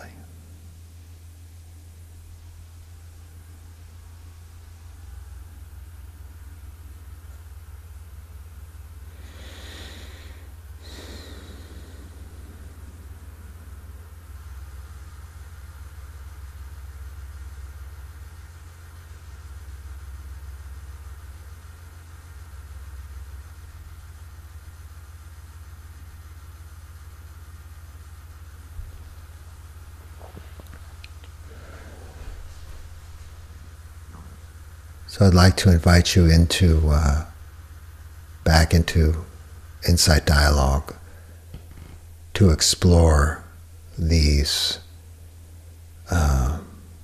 So I'd like to invite you into, uh, back into Insight Dialogue to explore these uh,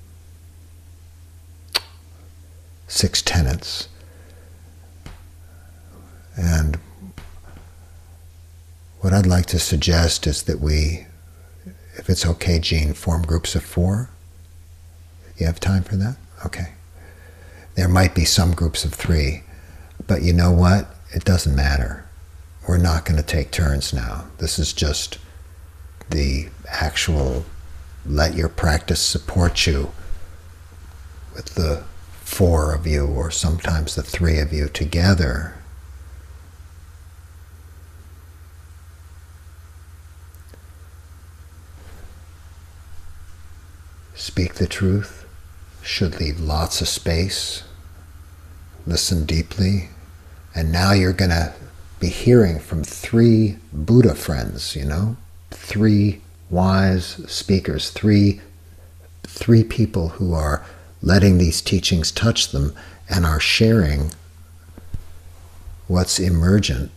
six tenets. And what I'd like to suggest is that we, if it's okay, Jean, form groups of four. You have time for that? Okay. There might be some groups of three, but you know what? It doesn't matter. We're not going to take turns now. This is just the actual let your practice support you with the four of you, or sometimes the three of you together. Speak the truth. Should leave lots of space. Listen deeply. And now you're going to be hearing from three Buddha friends, you know, three wise speakers, three, three people who are letting these teachings touch them and are sharing what's emergent.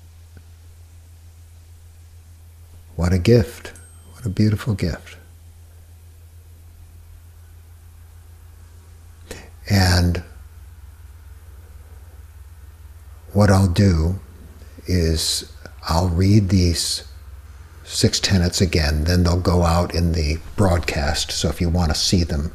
What a gift. What a beautiful gift. And what I'll do is I'll read these six tenets again, then they'll go out in the broadcast, so if you want to see them.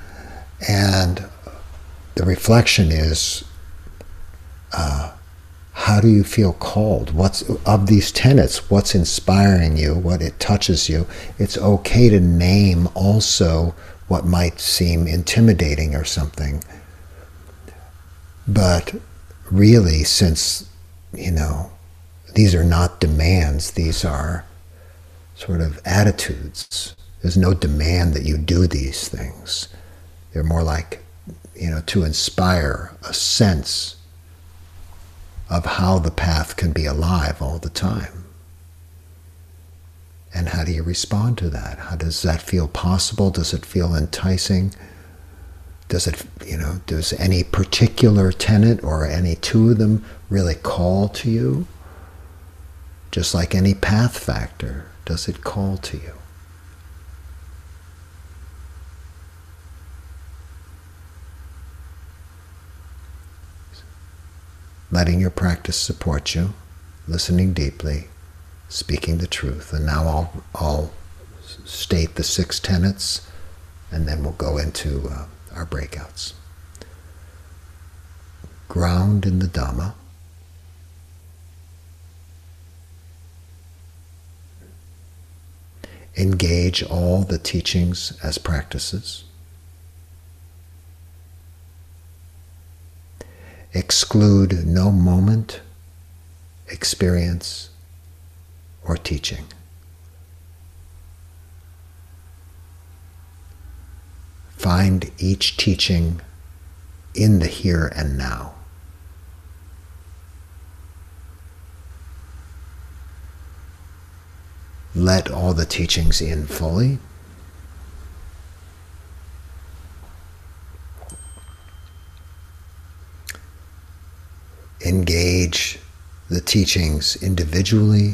And the reflection is, uh, how do you feel called? What's of these tenets? What's inspiring you? What it touches you? It's okay to name also what might seem intimidating or something. But really, since, you know, these are not demands, these are sort of attitudes. There's no demand that you do these things. They're more like, you know, to inspire a sense of how the path can be alive all the time. And how do you respond to that? How does that feel possible? Does it feel enticing? Does it, you know, does any particular tenet or any two of them really call to you? Just like any path factor, does it call to you? Letting your practice support you, listening deeply, speaking the truth. And now I'll, I'll state the six tenets, and then we'll go into uh, our breakouts. Ground in the Dhamma. Engage all the teachings as practices. Exclude no moment, experience, or teaching. Find each teaching in the here and now. Let all the teachings in fully. Engage the teachings individually,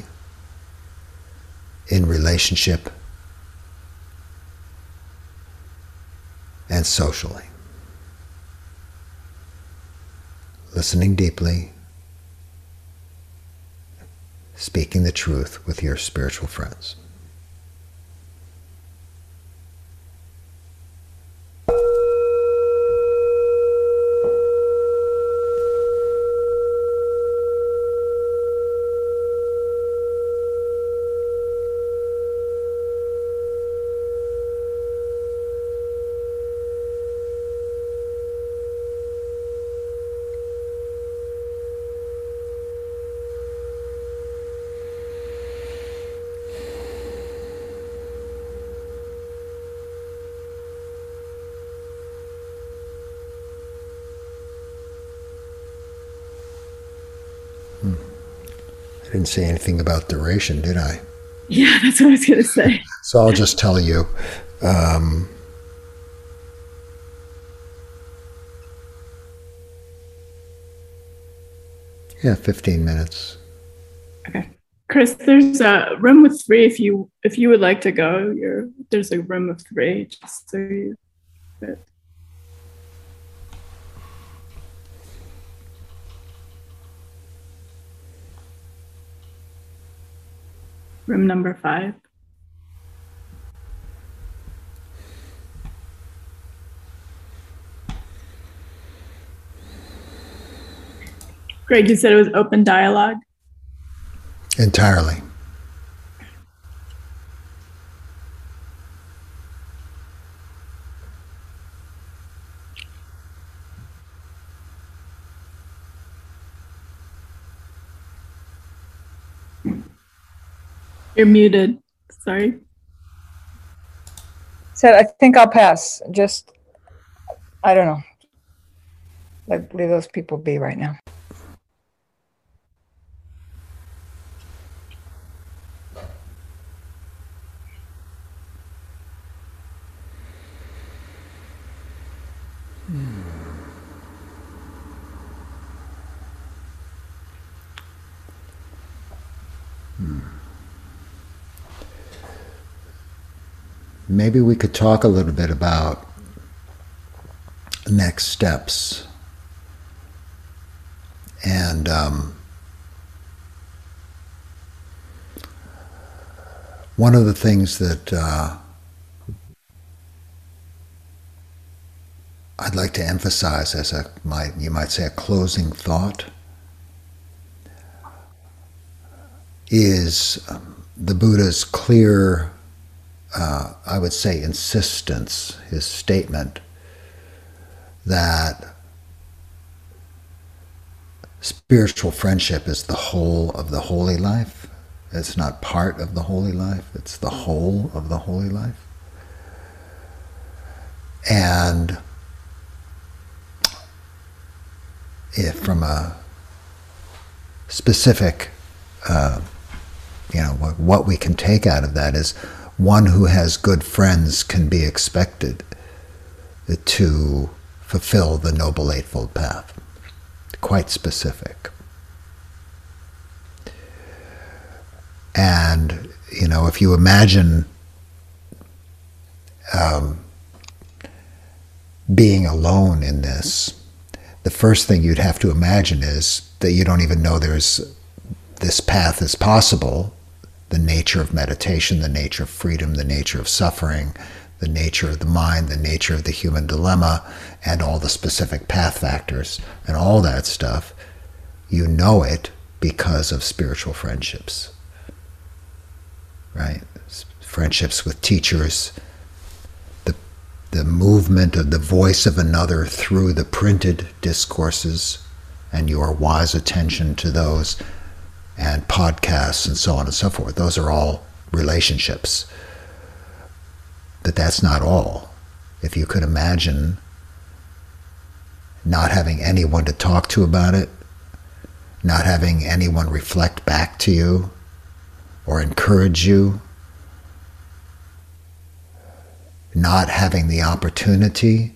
in relationship, and socially. Listening deeply, speaking the truth with your spiritual friends. I didn't say anything about duration, did I? Yeah, that's what I was going to say. So I'll just tell you. Um, yeah, fifteen minutes. Okay. Chris, there's a room with three if you if you would like to go. You're, there's a room of three, just so you... But. Room number five. Greg, you said it was open dialogue? Entirely. You're muted. Sorry. So I think I'll pass. Just, I don't know. Like, leave those people be right now. Hmm. Hmm. Maybe we could talk a little bit about next steps. And um, one of the things that uh, I'd like to emphasize as a, my, you might say, a closing thought is um, the Buddha's clear, uh, I would say, insistence, his statement that spiritual friendship is the whole of the holy life. It's not part of the holy life, it's the whole of the holy life. And if from a specific, uh, you know, what, what we can take out of that is one who has good friends can be expected to fulfill the Noble Eightfold Path. Quite specific. And, you know, if you imagine um, being alone in this, the first thing you'd have to imagine is that you don't even know there's this path is possible, the nature of meditation, the nature of freedom, the nature of suffering, the nature of the mind, the nature of the human dilemma, and all the specific path factors, and all that stuff. You know it because of spiritual friendships, right? Friendships with teachers, the, the movement of the voice of another through the printed discourses, and your wise attention to those, and podcasts, and so on and so forth. Those are all relationships. But that's not all. If you could imagine not having anyone to talk to about it, not having anyone reflect back to you or encourage you, not having the opportunity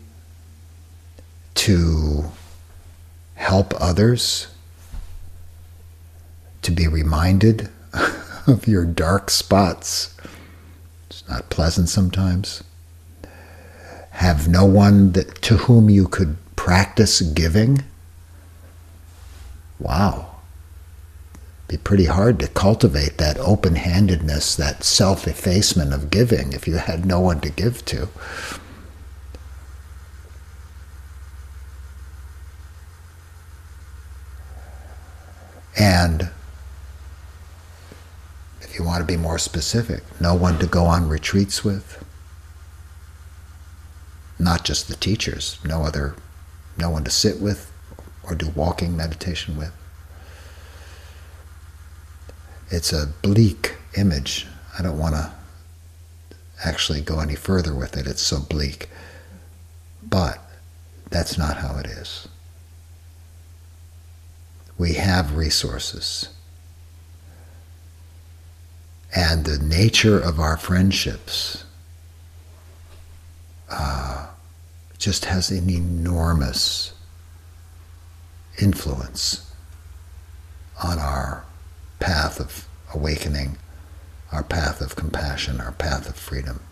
to help others, to be reminded of your dark spots. It's not pleasant sometimes. Have no one that, to whom you could practice giving. Wow. Be pretty hard to cultivate that open-handedness, that self-effacement of giving if you had no one to give to. And if you want to be more specific, no one to go on retreats with. Not just the teachers, no other, no one to sit with or do walking meditation with. It's a bleak image. I don't want to actually go any further with it. It's so bleak. But that's not how it is. We have resources. And the nature of our friendships uh, just has an enormous influence on our path of awakening, our path of compassion, our path of freedom.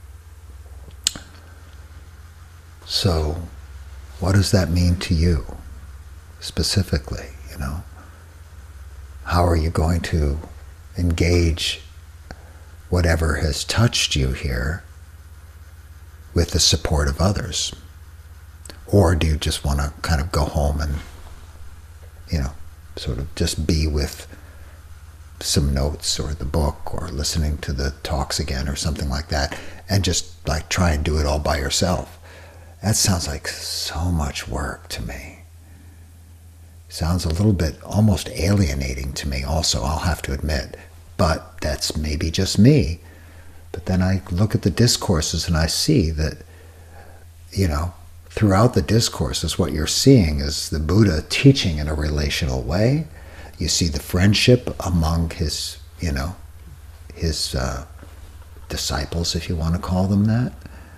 So, what does that mean to you specifically, you know? How are you going to engage whatever has touched you here with the support of others? Or do you just want to kind of go home and, you know, sort of just be with some notes or the book or listening to the talks again or something like that and just like try and do it all by yourself? That sounds like so much work to me. Sounds a little bit almost alienating to me also, I'll have to admit. But that's maybe just me. But then I look at the discourses and I see that, you know, throughout the discourses, what you're seeing is the Buddha teaching in a relational way. You see the friendship among his, you know, his uh, disciples, if you want to call them that.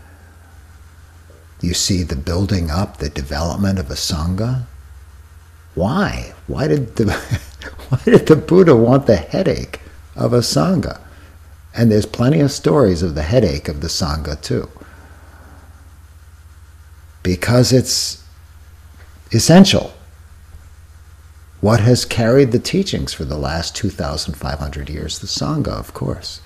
You see the building up, the development of a Sangha. Why? Why did the why did the Buddha want the headache of a Sangha? And there's plenty of stories of the headache of the Sangha too. Because it's essential. What has carried the teachings for the last two thousand five hundred years? The Sangha, of course.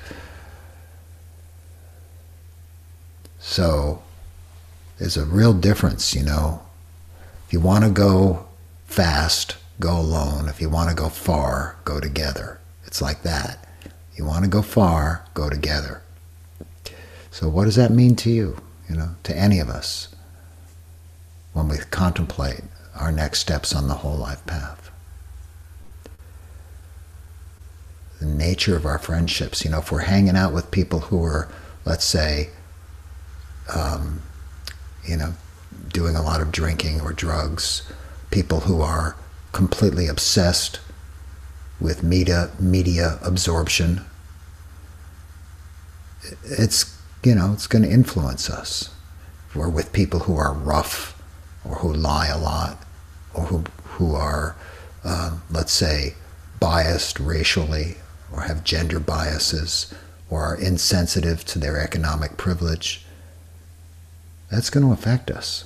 So there's a real difference, you know. If you want to go fast, go alone. If you want to go far, go together. It's like that. You want to go far, go together. So what does that mean to you, you know, to any of us when we contemplate our next steps on the whole life path? The nature of our friendships, you know, if we're hanging out with people who are, let's say, um, you know, doing a lot of drinking or drugs, people who are completely obsessed with media media absorption, it's, you know, it's going to influence us. If we're with people who are rough or who lie a lot or who who are, um, let's say, biased racially or have gender biases or are insensitive to their economic privilege, that's going to affect us.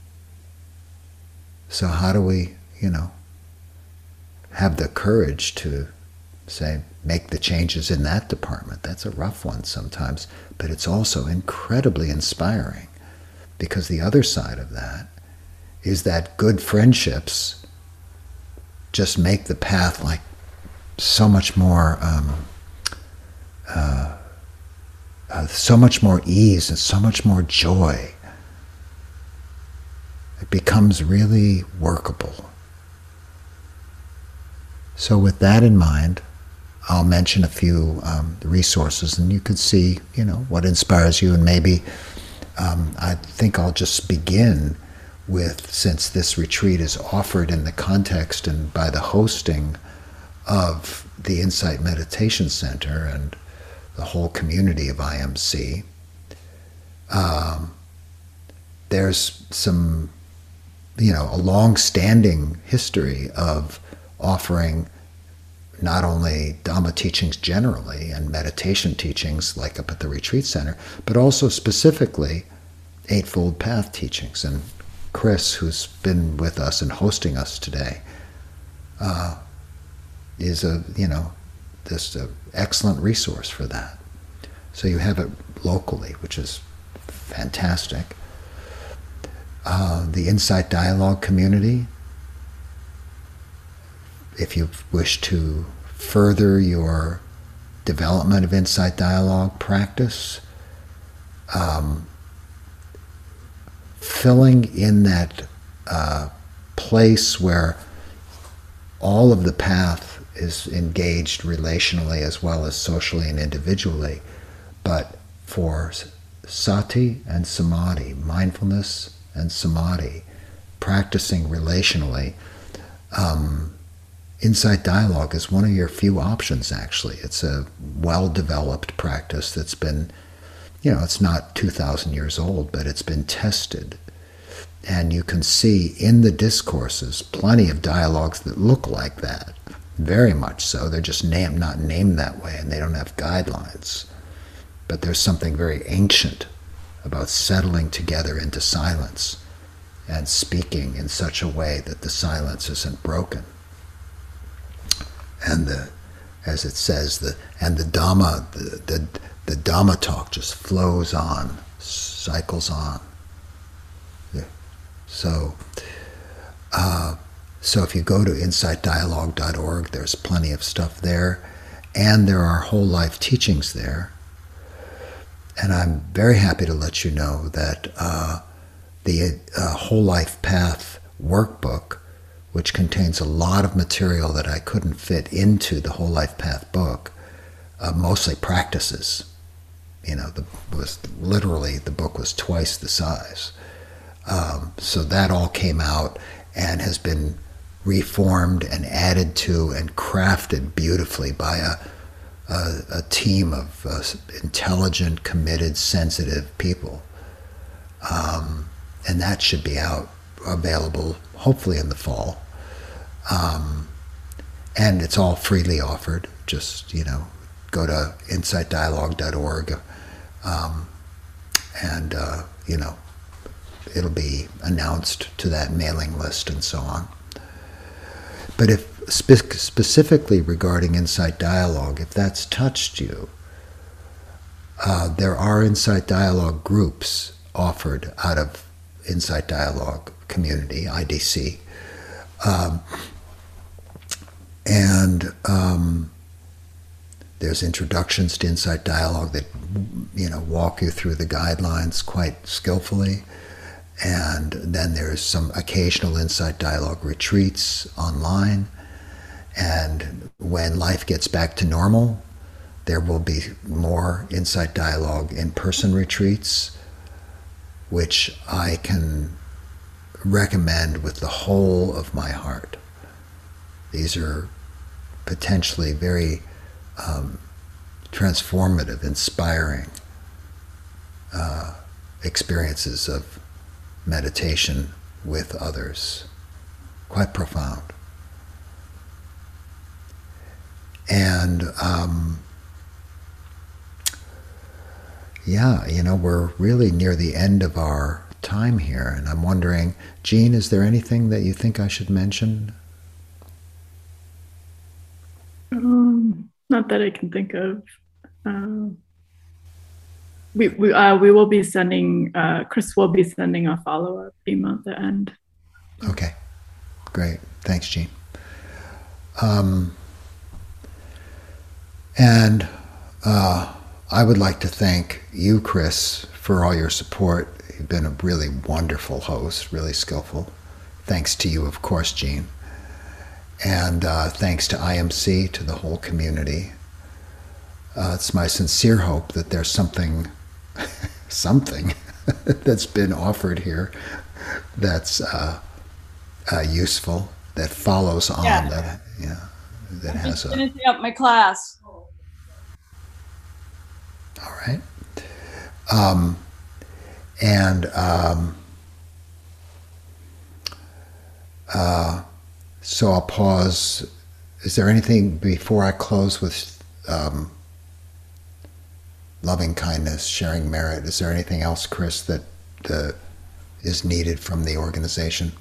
So how do we, you know, have the courage to say, make the changes in that department? That's a rough one sometimes, but it's also incredibly inspiring, because the other side of that is that good friendships just make the path like so much more, um, uh, uh, so much more ease and so much more joy. It becomes really workable. So with that in mind, I'll mention a few um, resources, and you could see, you know, what inspires you. And maybe um, I think I'll just begin with, since this retreat is offered in the context and by the hosting of the Insight Meditation Center and the whole community of I M C, um, there's some, you know, a long-standing history of offering not only Dhamma teachings generally and meditation teachings like up at the retreat center, but also specifically Eightfold Path teachings. And Chris, who's been with us and hosting us today, uh, is a, you know, this uh, excellent resource for that. So you have it locally, which is fantastic. Uh, the Insight Dialogue community, if you wish to further your development of Insight Dialogue practice, um, filling in that uh, place where all of the path is engaged relationally as well as socially and individually, but for sati and samadhi, mindfulness and samadhi, practicing relationally, um, Insight Dialogue is one of your few options, actually. It's a well-developed practice that's been, you know, it's not two thousand years old, but it's been tested. And you can see in the discourses plenty of dialogues that look like that, very much so. They're just named, not named that way, and they don't have guidelines. But there's something very ancient about settling together into silence and speaking in such a way that the silence isn't broken. And the, as it says, the and the Dhamma, the, the the Dhamma talk just flows on, cycles on. Yeah. So, uh, so if you go to insight dialogue dot org, there's plenty of stuff there, and there are whole life teachings there. And I'm very happy to let you know that uh, the uh, Whole Life Path workbook, which contains a lot of material that I couldn't fit into the Whole Life Path book, uh, mostly practices. You know, the was literally the book was twice the size. Um, so that all came out and has been reformed and added to and crafted beautifully by a a, a team of uh, intelligent, committed, sensitive people. Um, and that should be out, available, hopefully in the fall. Um, and it's all freely offered. Just, you know, go to insight dialogue dot org, um, and, uh, you know, it'll be announced to that mailing list and so on. But if spe- specifically regarding Insight Dialogue, if that's touched you, uh, there are Insight Dialogue groups offered out of Insight Dialogue community, I D C. Um, and um, there's introductions to Insight Dialogue that, you know, walk you through the guidelines quite skillfully. And then there's some occasional Insight Dialogue retreats online. And when life gets back to normal, there will be more Insight Dialogue in-person retreats, which I can recommend with the whole of my heart. These are potentially very um, transformative, inspiring uh, experiences of meditation with others. Quite profound. And um, yeah, you know, we're really near the end of our time here, and I'm wondering, Jean, is there anything that you think I should mention? Um, not that I can think of. Uh, we we uh, we will be sending. Uh, Chris will be sending a follow up email at the end. Okay, great. Thanks, Jean. Um, and uh, I would like to thank you, Chris, for all your support. You've been a really wonderful host, really skillful. Thanks to you, of course, Jean. And uh, thanks to I M C, to the whole community. Uh, it's my sincere hope that there's something, something that's been offered here that's uh, uh, useful, that follows on, yeah. that, yeah, that I'm has just a... finishing up my class. All right. Um, and um, uh, so I'll pause. Is there anything before I close with um, loving kindness, sharing merit? Is there anything else, Chris, that uh, is needed from the organization?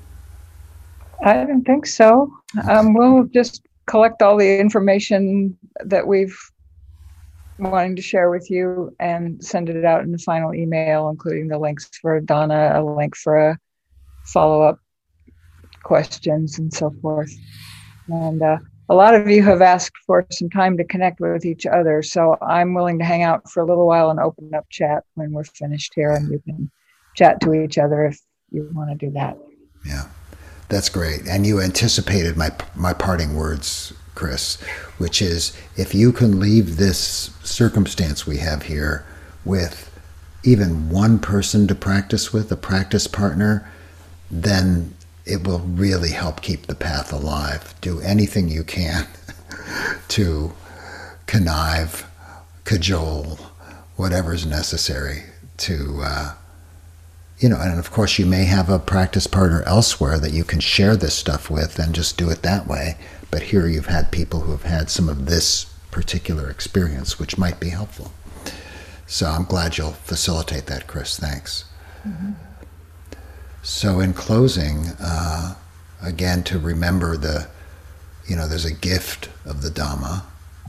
I don't think so. Okay. Um, we'll just collect all the information that we've wanting to share with you and send it out in the final email, including the links for Donna, a link for a follow-up questions and so forth. And uh, a lot of you have asked for some time to connect with each other, so I'm willing to hang out for a little while and open up chat when we're finished here, and you can chat to each other if you want to do that. Yeah, that's great. And you anticipated my my parting words, Chris, which is, if you can leave this circumstance we have here with even one person to practice with, a practice partner, then it will really help keep the path alive. Do anything you can to connive, cajole, whatever's necessary to, uh, you know, and of course you may have a practice partner elsewhere that you can share this stuff with and just do it that way. But here you've had people who have had some of this particular experience, which might be helpful. So I'm glad you'll facilitate that, Chris. Thanks. Mm-hmm. So in closing, uh, again, to remember the, you know, there's a gift of the Dhamma,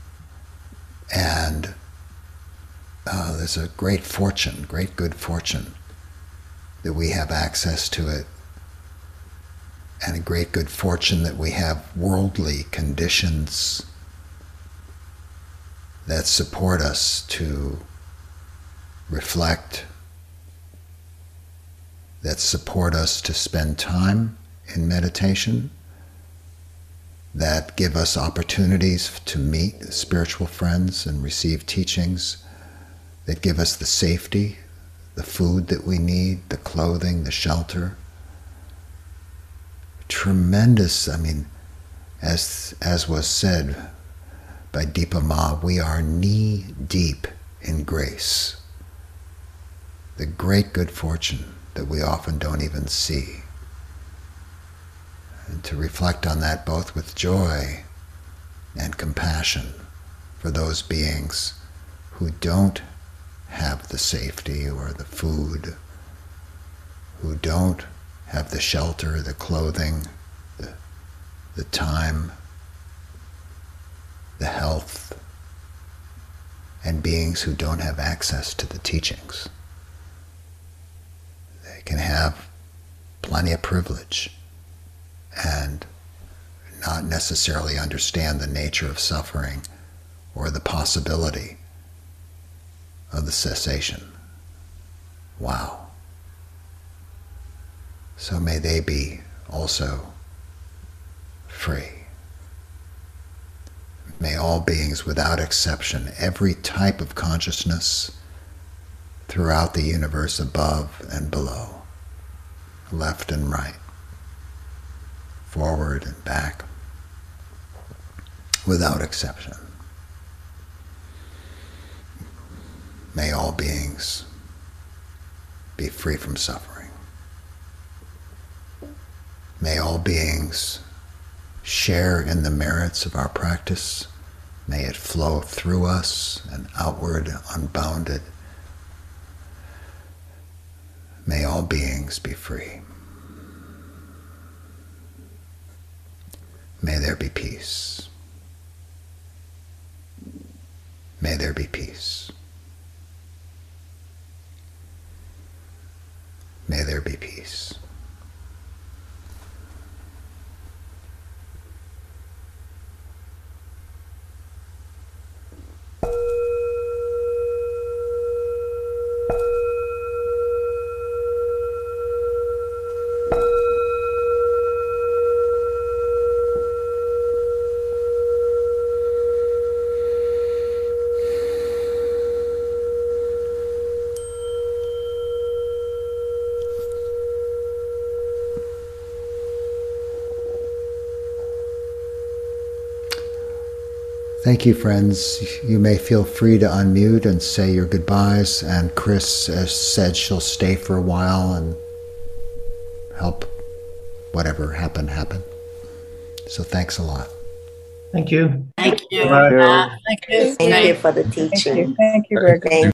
and uh, there's a great fortune, great good fortune that we have access to it, and a great good fortune that we have worldly conditions that support us to reflect, that support us to spend time in meditation, that give us opportunities to meet spiritual friends and receive teachings, that give us the safety, the food that we need, the clothing, the shelter. Tremendous, I mean, as as was said by Dipa Ma, we are knee deep in grace. The great good fortune that we often don't even see. And to reflect on that both with joy and compassion for those beings who don't have the safety or the food, who don't have the shelter, the clothing, the, the time, the health, and beings who don't have access to the teachings. They can have plenty of privilege and not necessarily understand the nature of suffering or the possibility of the cessation. Wow. So may they be also free. May all beings, without exception, every type of consciousness throughout the universe, above and below, left and right, forward and back, without exception, may all beings be free from suffering. May all beings share in the merits of our practice. May it flow through us and outward, unbounded. May all beings be free. May there be peace. May there be peace. May there be peace. Thank you, friends. You may feel free to unmute and say your goodbyes. And Chris has said she'll stay for a while and help whatever happen, happen. So thanks a lot. Thank you. Thank you. Bye. Uh, thank you. Thank you for the teaching. Thank you, Thank you Greg. Thank